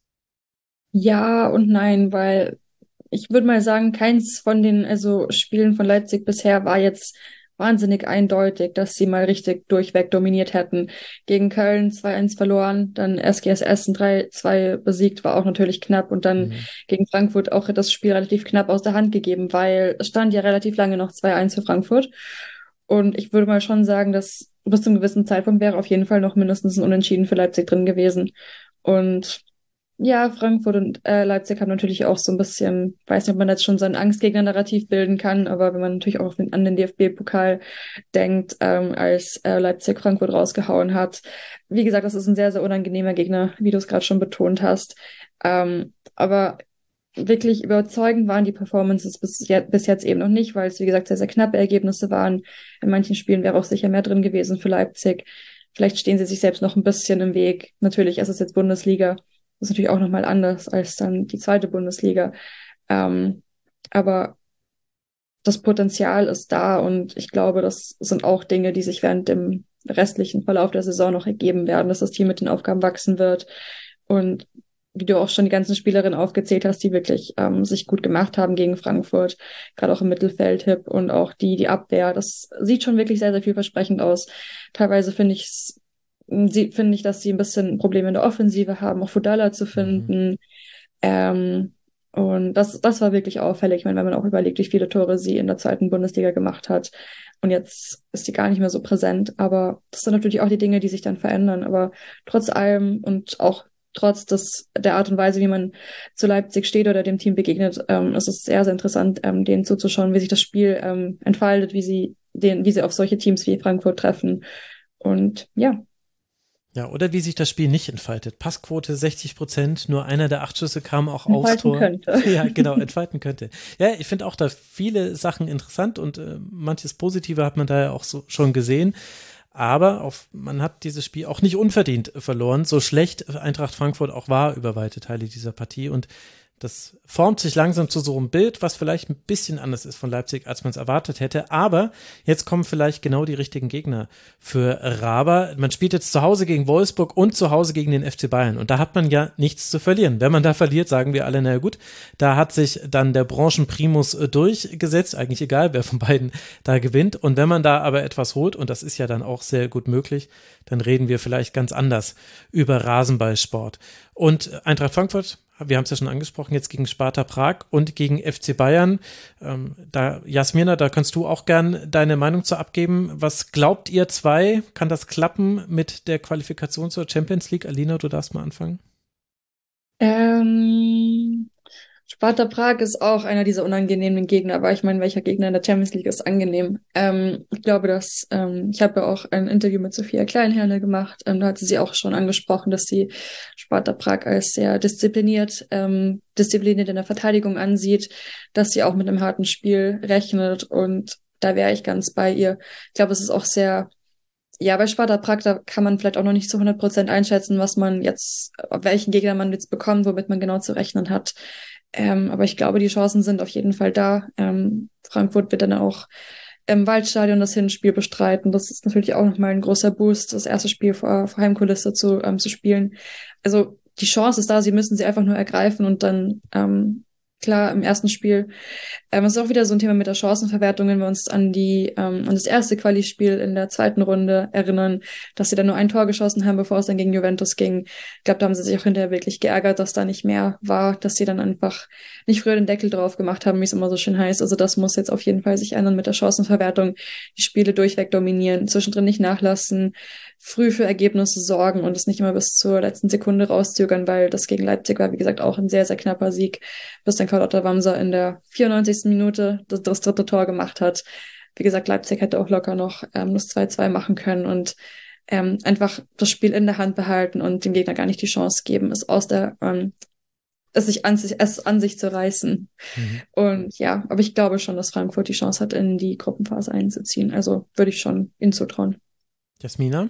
Ja und nein, weil ich würde mal sagen, keins von den also Spielen von Leipzig bisher war jetzt wahnsinnig eindeutig, dass sie mal richtig durchweg dominiert hätten. Gegen Köln zwei eins verloren, dann S G S Essen drei zwei besiegt, war auch natürlich knapp und dann mhm. gegen Frankfurt auch das Spiel relativ knapp aus der Hand gegeben, weil es stand ja relativ lange noch zwei eins für Frankfurt. Und ich würde mal schon sagen, dass bis zu einem gewissen Zeitpunkt wäre auf jeden Fall noch mindestens ein Unentschieden für Leipzig drin gewesen. Und ja, Frankfurt und äh, Leipzig haben natürlich auch so ein bisschen, weiß nicht, ob man jetzt schon so ein Angstgegner-Narrativ bilden kann, aber wenn man natürlich auch auf den, an den D F B-Pokal denkt, ähm, als äh, Leipzig Frankfurt rausgehauen hat. Wie gesagt, das ist ein sehr, sehr unangenehmer Gegner, wie du es gerade schon betont hast. Ähm, aber wirklich überzeugend waren die Performances bis, je- bis jetzt eben noch nicht, weil es, wie gesagt, sehr, sehr knappe Ergebnisse waren. In manchen Spielen wäre auch sicher mehr drin gewesen für Leipzig. Vielleicht stehen sie sich selbst noch ein bisschen im Weg. Natürlich ist es jetzt Bundesliga. Das ist natürlich auch nochmal anders als dann die zweite Bundesliga. Ähm, aber das Potenzial ist da und ich glaube, das sind auch Dinge, die sich während dem restlichen Verlauf der Saison noch ergeben werden, dass das Team mit den Aufgaben wachsen wird. Und wie du auch schon die ganzen Spielerinnen aufgezählt hast, die wirklich ähm, sich gut gemacht haben gegen Frankfurt, gerade auch im Mittelfeld, Hipp und auch die, die Abwehr, das sieht schon wirklich sehr, sehr vielversprechend aus. Teilweise finde ich es Sie, finde ich, dass sie ein bisschen Probleme in der Offensive haben, auch Fudala zu finden. Mhm. Ähm, und das, das war wirklich auffällig, ich meine, wenn man auch überlegt, wie viele Tore sie in der zweiten Bundesliga gemacht hat. Und jetzt ist sie gar nicht mehr so präsent. Aber das sind natürlich auch die Dinge, die sich dann verändern. Aber trotz allem und auch trotz des, der Art und Weise, wie man zu Leipzig steht oder dem Team begegnet, ähm, ist es sehr, sehr interessant, ähm, denen zuzuschauen, wie sich das Spiel ähm, entfaltet, wie sie, den, wie sie auf solche Teams wie Frankfurt treffen. Und ja. Ja, oder wie sich das Spiel nicht entfaltet. Passquote sechzig Prozent, nur einer der acht Schüsse kam auch entfalten aufs Tor. Könnte. Ja, genau, entfalten könnte. Ja, ich finde auch da viele Sachen interessant und äh, manches Positive hat man da ja auch so schon gesehen. Aber auf, man hat dieses Spiel auch nicht unverdient verloren, so schlecht Eintracht Frankfurt auch war über weite Teile dieser Partie. Und das formt sich langsam zu so einem Bild, was vielleicht ein bisschen anders ist von Leipzig, als man es erwartet hätte. Aber jetzt kommen vielleicht genau die richtigen Gegner für Raba. Man spielt jetzt zu Hause gegen Wolfsburg und zu Hause gegen den F C Bayern. Und da hat man ja nichts zu verlieren. Wenn man da verliert, sagen wir alle, naja gut, da hat sich dann der Branchenprimus durchgesetzt. Eigentlich egal, wer von beiden da gewinnt. Und wenn man da aber etwas holt, und das ist ja dann auch sehr gut möglich, dann reden wir vielleicht ganz anders über Rasenballsport. Und Eintracht Frankfurt wir haben es ja schon angesprochen, jetzt gegen Sparta Prag und gegen F C Bayern. Ähm, da, Jasmina, da kannst du auch gern deine Meinung zu abgeben. Was glaubt ihr zwei? Kann das klappen mit der Qualifikation zur Champions League? Alina, du darfst mal anfangen. Ähm, Sparta Prag ist auch einer dieser unangenehmen Gegner, aber ich meine, welcher Gegner in der Champions League ist angenehm? Ähm, ich glaube, dass, ähm, ich habe ja auch ein Interview mit Sophia Kleinherne gemacht, ähm, da hatte sie auch schon angesprochen, dass sie Sparta Prag als sehr diszipliniert, ähm, diszipliniert in der Verteidigung ansieht, dass sie auch mit einem harten Spiel rechnet und da wäre ich ganz bei ihr. Ich glaube, es ist auch sehr, ja, bei Sparta Prag, da kann man vielleicht auch noch nicht zu hundert Prozent einschätzen, was man jetzt, welchen Gegner man jetzt bekommt, womit man genau zu rechnen hat. Ähm, aber ich glaube, die Chancen sind auf jeden Fall da. Ähm, Frankfurt wird dann auch im Waldstadion das Hinspiel bestreiten. Das ist natürlich auch nochmal ein großer Boost, das erste Spiel vor, vor Heimkulisse zu, ähm, zu spielen. Also die Chance ist da, sie müssen sie einfach nur ergreifen und dann, ähm, klar, im ersten Spiel. Ähm, es ist auch wieder so ein Thema mit der Chancenverwertung, wenn wir uns an die ähm, an das erste Quali-Spiel in der zweiten Runde erinnern, dass sie dann nur ein Tor geschossen haben, bevor es dann gegen Juventus ging. Ich glaube, da haben sie sich auch hinterher wirklich geärgert, dass da nicht mehr war, dass sie dann einfach nicht früher den Deckel drauf gemacht haben, wie es immer so schön heißt. Also das muss jetzt auf jeden Fall sich ändern mit der Chancenverwertung. Die Spiele durchweg dominieren, zwischendrin nicht nachlassen, früh für Ergebnisse sorgen und es nicht immer bis zur letzten Sekunde rauszögern, weil das gegen Leipzig war, wie gesagt, auch ein sehr, sehr knapper Sieg, bis dann Karl-Otto Wamser in der vierundneunzigsten Minute das, das dritte Tor gemacht hat. Wie gesagt, Leipzig hätte auch locker noch ähm, das zwei zwei machen können und ähm, einfach das Spiel in der Hand behalten und dem Gegner gar nicht die Chance geben, es aus der ähm, es sich an sich, es an sich zu reißen. Mhm. Und ja, aber ich glaube schon, dass Frankfurt die Chance hat, in die Gruppenphase einzuziehen. Also würde ich schon ihnen zutrauen. Jasmina?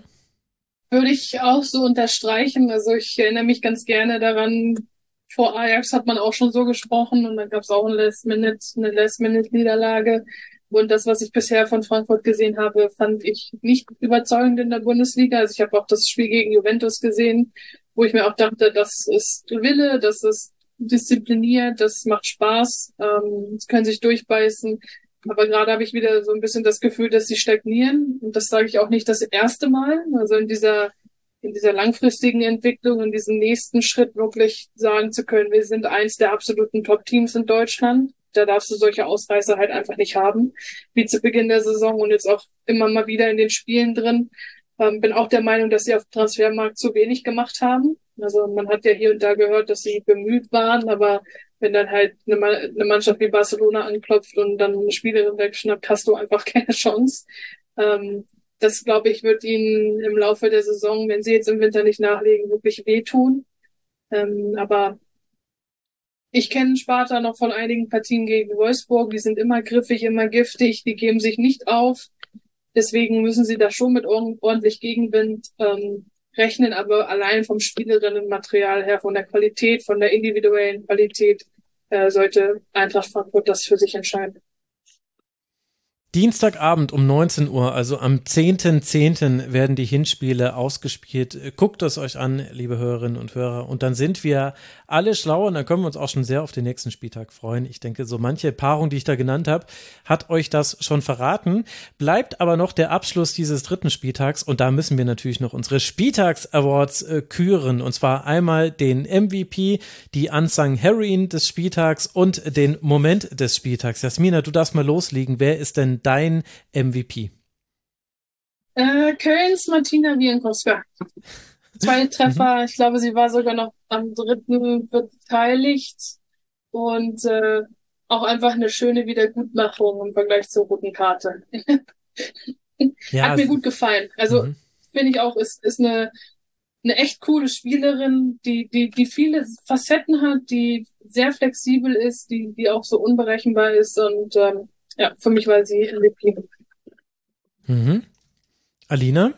Würde ich auch so unterstreichen. Also ich erinnere mich ganz gerne daran, vor Ajax hat man auch schon so gesprochen und dann gab es auch eine Last-Minute, eine Last-Minute-Niederlage. Und das, was ich bisher von Frankfurt gesehen habe, fand ich nicht überzeugend in der Bundesliga. Also ich habe auch das Spiel gegen Juventus gesehen, wo ich mir auch dachte, das ist Wille, das ist diszipliniert, das macht Spaß, ähm, sie können sich durchbeißen. Aber gerade habe ich wieder so ein bisschen das Gefühl, dass sie stagnieren. Und das sage ich auch nicht das erste Mal. Also in dieser, in dieser langfristigen Entwicklung, in diesem nächsten Schritt wirklich sagen zu können, wir sind eins der absoluten Top-Teams in Deutschland. Da darfst du solche Ausreißer halt einfach nicht haben, wie zu Beginn der Saison und jetzt auch immer mal wieder in den Spielen drin. Ähm, bin auch der Meinung, dass sie auf dem Transfermarkt zu wenig gemacht haben. Also man hat ja hier und da gehört, dass sie bemüht waren, aber wenn dann halt eine, eine Mannschaft wie Barcelona anklopft und dann eine Spielerin wegschnappt, hast du einfach keine Chance. Ähm, das, glaube ich, wird ihnen im Laufe der Saison, wenn sie jetzt im Winter nicht nachlegen, wirklich wehtun. Ähm, aber ich kenne Sparta noch von einigen Partien gegen Wolfsburg. Die sind immer griffig, immer giftig, die geben sich nicht auf. Deswegen müssen sie da schon mit ordentlich Gegenwind ähm, rechnen, aber allein vom Spielerinnenmaterial her, von der Qualität, von der individuellen Qualität, äh, sollte Eintracht Frankfurt das für sich entscheiden. Dienstagabend um neunzehn Uhr, also am zehnten zehnten werden die Hinspiele ausgespielt. Guckt es euch an, liebe Hörerinnen und Hörer. Und dann sind wir alle schlau und dann können wir uns auch schon sehr auf den nächsten Spieltag freuen. Ich denke, so manche Paarung, die ich da genannt habe, hat euch das schon verraten. Bleibt aber noch der Abschluss dieses dritten Spieltags und da müssen wir natürlich noch unsere Spieltags-Awards äh, küren. Und zwar einmal den M V P, die Unsung Heroine des Spieltags und den Moment des Spieltags. Jasmina, du darfst mal loslegen. Wer ist denn dein M V P? Äh, Kölns Martina Wienkowska. Zwei Treffer. Ich glaube, sie war sogar noch am dritten beteiligt. Und äh, auch einfach eine schöne Wiedergutmachung im Vergleich zur roten Karte. Ja, hat mir gut gefallen. Also mhm. finde ich auch, ist, ist eine, eine echt coole Spielerin, die, die, die viele Facetten hat, die sehr flexibel ist, die, die auch so unberechenbar ist und ähm, ja, für mich war sie M V P. Mhm. Alina?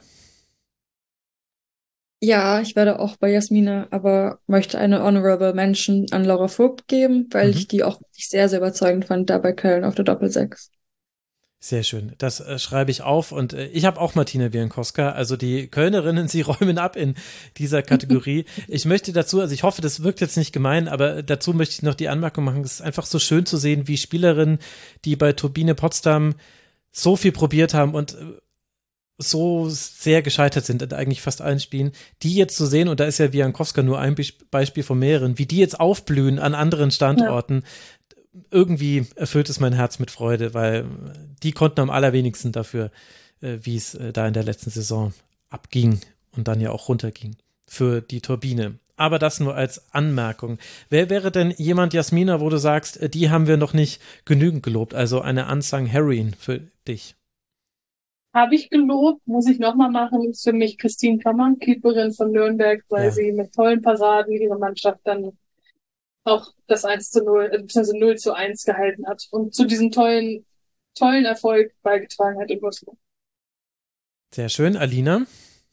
Ja, ich werde auch bei Jasmina, aber möchte eine Honorable Mention an Laura Vogt geben, weil mhm. ich die auch sehr, sehr überzeugend fand, da bei Köln auf der Doppelsechs. Sehr schön, das äh, schreibe ich auf und äh, ich habe auch Martina Wienkowska, also die Kölnerinnen, sie räumen ab in dieser Kategorie. Ich möchte dazu, also ich hoffe, das wirkt jetzt nicht gemein, aber dazu möchte ich noch die Anmerkung machen, es ist einfach so schön zu sehen, wie Spielerinnen, die bei Turbine Potsdam so viel probiert haben und äh, so sehr gescheitert sind in eigentlich fast allen Spielen, die jetzt zu sehen, und da ist ja Wiankowska nur ein Be- Beispiel von mehreren, wie die jetzt aufblühen an anderen Standorten, ja. Irgendwie erfüllt es mein Herz mit Freude, weil die konnten am allerwenigsten dafür, äh, wie es äh, da in der letzten Saison abging und dann ja auch runterging für die Turbine. Aber das nur als Anmerkung. Wer wäre denn jemand, Jasmina, wo du sagst, äh, die haben wir noch nicht genügend gelobt, also eine Unsung Heroine für dich? Habe ich gelobt, muss ich nochmal machen, ist für mich Christine Kammer, Keeperin von Nürnberg, weil Ja. sie mit tollen Paraden ihre Mannschaft dann auch das eins zu null, äh, beziehungsweise null zu eins gehalten hat und zu diesem tollen, tollen Erfolg beigetragen hat in Wolfsburg. Sehr schön. Alina?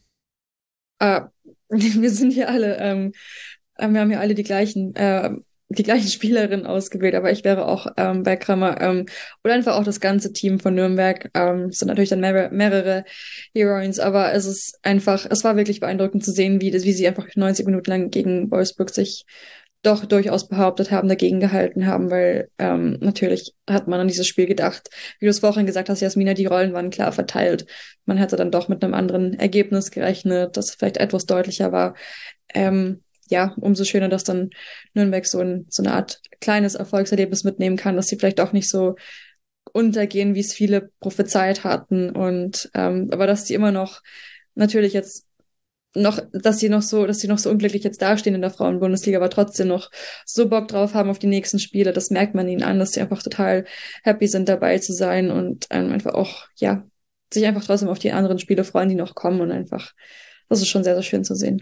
Ah, wir sind hier alle, ähm, äh, wir haben ja alle die gleichen, äh, die gleichen Spielerinnen ausgewählt, aber ich wäre auch ähm, bei Kramer ähm, oder einfach auch das ganze Team von Nürnberg. Ähm, es sind natürlich dann mehrere, mehrere Heroines, aber es ist einfach, es war wirklich beeindruckend zu sehen, wie, das- wie sie einfach neunzig Minuten lang gegen Wolfsburg sich doch durchaus behauptet haben, dagegen gehalten haben, weil ähm, natürlich hat man an dieses Spiel gedacht, wie du es vorhin gesagt hast, Jasmina, die Rollen waren klar verteilt. Man hätte dann doch mit einem anderen Ergebnis gerechnet, das vielleicht etwas deutlicher war. Ähm, ja, umso schöner, dass dann Nürnberg so, ein, so eine Art kleines Erfolgserlebnis mitnehmen kann, dass sie vielleicht auch nicht so untergehen, wie es viele prophezeit hatten. Und ähm, aber dass sie immer noch natürlich jetzt noch, dass sie noch so, dass sie noch so unglücklich jetzt dastehen in der Frauenbundesliga, aber trotzdem noch so Bock drauf haben auf die nächsten Spiele. Das merkt man ihnen an, dass sie einfach total happy sind, dabei zu sein und ähm, einfach auch, ja, sich einfach trotzdem auf die anderen Spiele freuen, die noch kommen und einfach, das ist schon sehr, sehr schön zu sehen.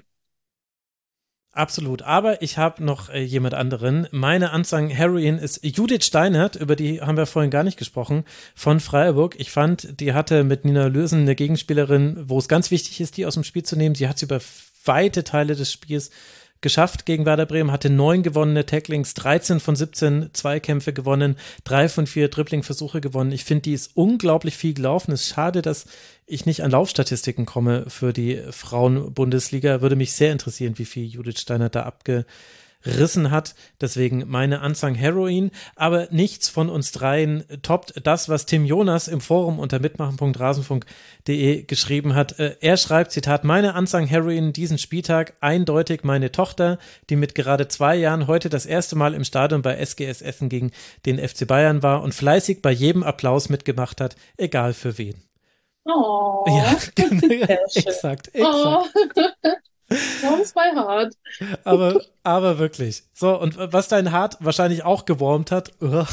Absolut, aber ich habe noch äh, jemand anderen. Meine Unsung Heroine ist Judith Steinert, über die haben wir vorhin gar nicht gesprochen, von Freiburg. Ich fand, die hatte mit Nina Lösen eine Gegenspielerin, wo es ganz wichtig ist, die aus dem Spiel zu nehmen. Sie hat es über weite Teile des Spiels geschafft gegen Werder Bremen, hatte neun gewonnene Tacklings, dreizehn von siebzehn Zweikämpfe gewonnen, drei von vier Dribbling-Versuche gewonnen. Ich finde, die ist unglaublich viel gelaufen. Es ist schade, dass ich nicht an Laufstatistiken komme für die Frauen-Bundesliga. Würde mich sehr interessieren, wie viel Judith Steiner da abgerissen hat. Deswegen meine Unsung Heroine. Aber nichts von uns dreien toppt das, was Tim Jonas im Forum unter mitmachen punkt rasenfunk punkt de geschrieben hat. Er schreibt, Zitat, meine Unsung Heroine diesen Spieltag eindeutig meine Tochter, die mit gerade zwei Jahren heute das erste Mal im Stadion bei S G S Essen gegen den F C Bayern war und fleißig bei jedem Applaus mitgemacht hat, egal für wen. Oh, Ja, genau, sehr schön. exakt, exakt. Oh. Warms my heart. Aber, aber wirklich. So, und was dein Hart wahrscheinlich auch gewurmt hat, war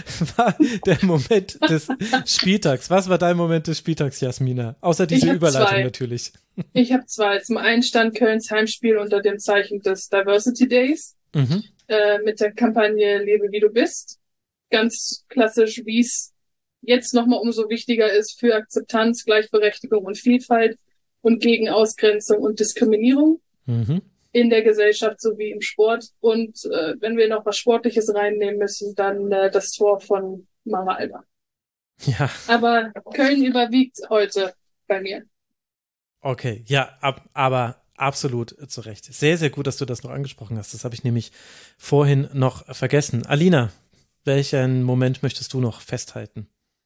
der Moment des Spieltags. Was war dein Moment des Spieltags, Jasmina? Außer Ich diese hab Überleitung zwei. natürlich. Ich habe zwei. Zum einen stand Kölns Heimspiel unter dem Zeichen des Diversity Days Mhm. äh, mit der Kampagne Lebe wie du bist. Ganz klassisch, wie es jetzt nochmal umso wichtiger ist für Akzeptanz, Gleichberechtigung und Vielfalt und gegen Ausgrenzung und Diskriminierung Mhm. in der Gesellschaft sowie im Sport. Und äh, wenn wir noch was Sportliches reinnehmen müssen, dann äh, das Tor von Mara Alba. Ja, Aber Köln überwiegt heute bei mir. okay. Ja, ab, aber absolut zu Recht. Sehr, sehr gut, dass du das noch angesprochen hast. Das habe ich nämlich vorhin noch vergessen. Alina, welchen Moment möchtest du noch festhalten?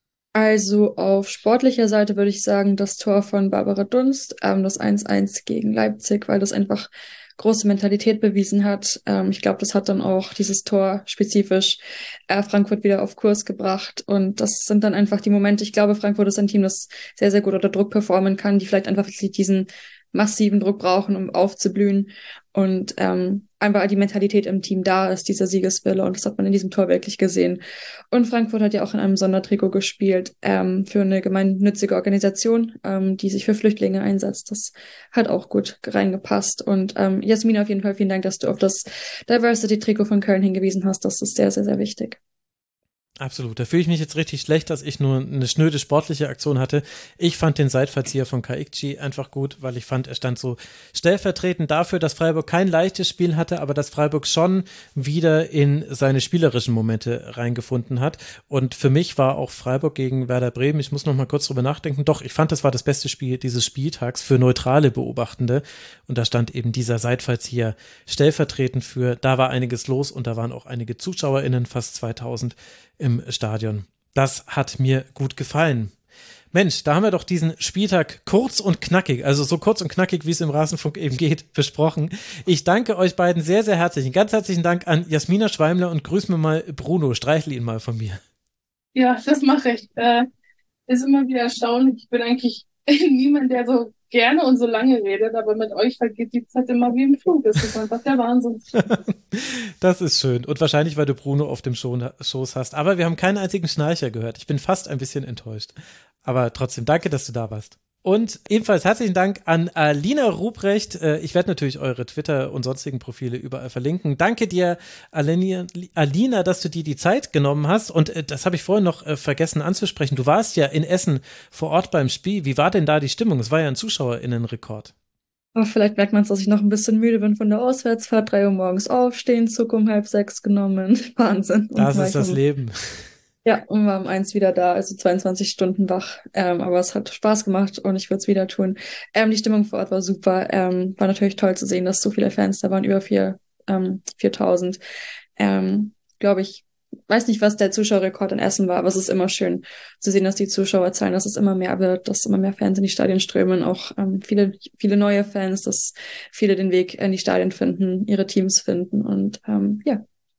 Also auf sportlicher Seite würde ich sagen, das Tor von Barbara Dunst, ähm, das eins eins gegen Leipzig, weil das einfach große Mentalität bewiesen hat. Ähm, ich glaube, das hat dann auch dieses Tor spezifisch äh, Frankfurt wieder auf Kurs gebracht. Und das sind dann einfach die Momente, ich glaube, Frankfurt ist ein Team, das sehr, sehr gut unter Druck performen kann, die vielleicht einfach wirklich diesen massiven Druck brauchen, um aufzublühen. Und ähm, einfach die Mentalität im Team da ist, dieser Siegeswille. Und das hat man in diesem Tor wirklich gesehen. Und Frankfurt hat ja auch in einem Sondertrikot gespielt ähm, für eine gemeinnützige Organisation, ähm, die sich für Flüchtlinge einsetzt. Das hat auch gut reingepasst. Und ähm, Jasmin, auf jeden Fall vielen Dank, dass du auf das Diversity-Trikot von Köln hingewiesen hast. Das ist sehr, sehr, sehr wichtig. Absolut. Da fühle ich mich jetzt richtig schlecht, dass ich nur eine schnöde sportliche Aktion hatte. Ich fand den Seitfallzieher von Kaikci einfach gut, weil ich fand, er stand so stellvertretend dafür, dass Freiburg kein leichtes Spiel hatte, aber dass Freiburg schon wieder in seine spielerischen Momente reingefunden hat. Und für mich war auch Freiburg gegen Werder Bremen, ich muss noch mal kurz drüber nachdenken, doch, ich fand, das war das beste Spiel dieses Spieltags für neutrale Beobachtende. Und da stand eben dieser Seitfallzieher stellvertretend für, da war einiges los und da waren auch einige ZuschauerInnen, fast zweitausend im Stadion. Das hat mir gut gefallen. Mensch, da haben wir doch diesen Spieltag kurz und knackig, also so kurz und knackig, wie es im Rasenfunk eben geht, besprochen. Ich danke euch beiden sehr, sehr herzlich. Einen ganz herzlichen Dank an Jasmina Schweimler und grüß mir mal Bruno, streichle ihn mal von mir. Ja, das mache ich. Äh, ist immer wieder erstaunlich. Ich bin eigentlich niemand, der so gerne und so lange redet, aber mit euch vergeht die Zeit immer wie im Flug. Das ist einfach der Wahnsinn. Das ist schön. Und wahrscheinlich, weil du Bruno auf dem Schoß hast. Aber wir haben keinen einzigen Schnarcher gehört. Ich bin fast ein bisschen enttäuscht. Aber trotzdem, danke, dass du da warst. Und ebenfalls herzlichen Dank an Alina Ruprecht. Ich werde natürlich eure Twitter- und sonstigen Profile überall verlinken. Danke dir, Alina, dass du dir die Zeit genommen hast. Und das habe ich vorhin noch vergessen anzusprechen. Du warst ja in Essen vor Ort beim Spiel. Wie war denn da die Stimmung? Es war ja ein ZuschauerInnenrekord. Aber vielleicht merkt man es, dass ich noch ein bisschen müde bin von der Auswärtsfahrt. Drei Uhr morgens aufstehen, Zug um halb sechs genommen. Wahnsinn. Das ist das Leben. Ja, und war um eins wieder da, also zweiundzwanzig Stunden wach. Ähm, aber es hat Spaß gemacht und ich würde es wieder tun. Ähm, die Stimmung vor Ort war super. Ähm, war natürlich toll zu sehen, dass so viele Fans da waren, über vier, ähm, viertausend. Ähm, glaube ich, weiß nicht, was der Zuschauerrekord in Essen war, aber es ist immer schön zu sehen, dass die Zuschauerzahlen, dass es immer mehr wird, dass immer mehr Fans in die Stadien strömen, auch ähm, viele, viele neue Fans, dass viele den Weg in die Stadien finden, ihre Teams finden und ähm, ja.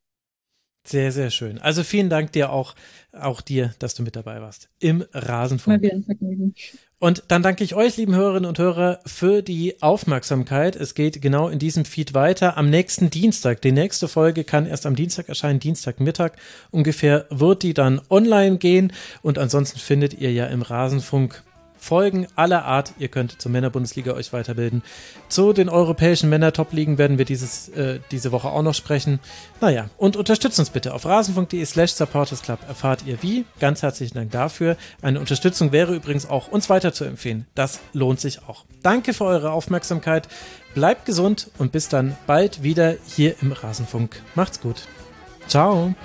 Sehr, sehr schön. Also vielen Dank dir auch, auch dir, dass du mit dabei warst im Rasenfunk. Mal wieder ein Vergnügen. Und dann danke ich euch, lieben Hörerinnen und Hörer, für die Aufmerksamkeit. Es geht genau in diesem Feed weiter am nächsten Dienstag. Die nächste Folge kann erst am Dienstag erscheinen, Dienstagmittag ungefähr wird die dann online gehen. Und ansonsten findet ihr ja im Rasenfunk Folgen aller Art. Ihr könnt zur Männerbundesliga euch weiterbilden. Zu den europäischen Männer-Top-Ligen werden wir dieses, äh, diese Woche auch noch sprechen. Naja, und unterstützt uns bitte. Auf rasenfunk.de slash supportersclub erfahrt ihr wie. Ganz herzlichen Dank dafür. Eine Unterstützung wäre übrigens auch, uns weiter zu empfehlen. Das lohnt sich auch. Danke für eure Aufmerksamkeit. Bleibt gesund und bis dann bald wieder hier im Rasenfunk. Macht's gut. Ciao.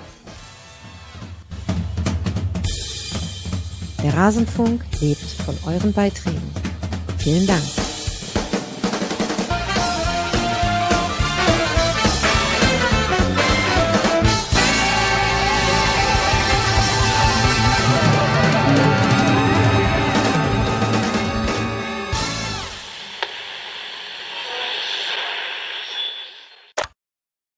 Der Rasenfunk lebt von euren Beiträgen. Vielen Dank.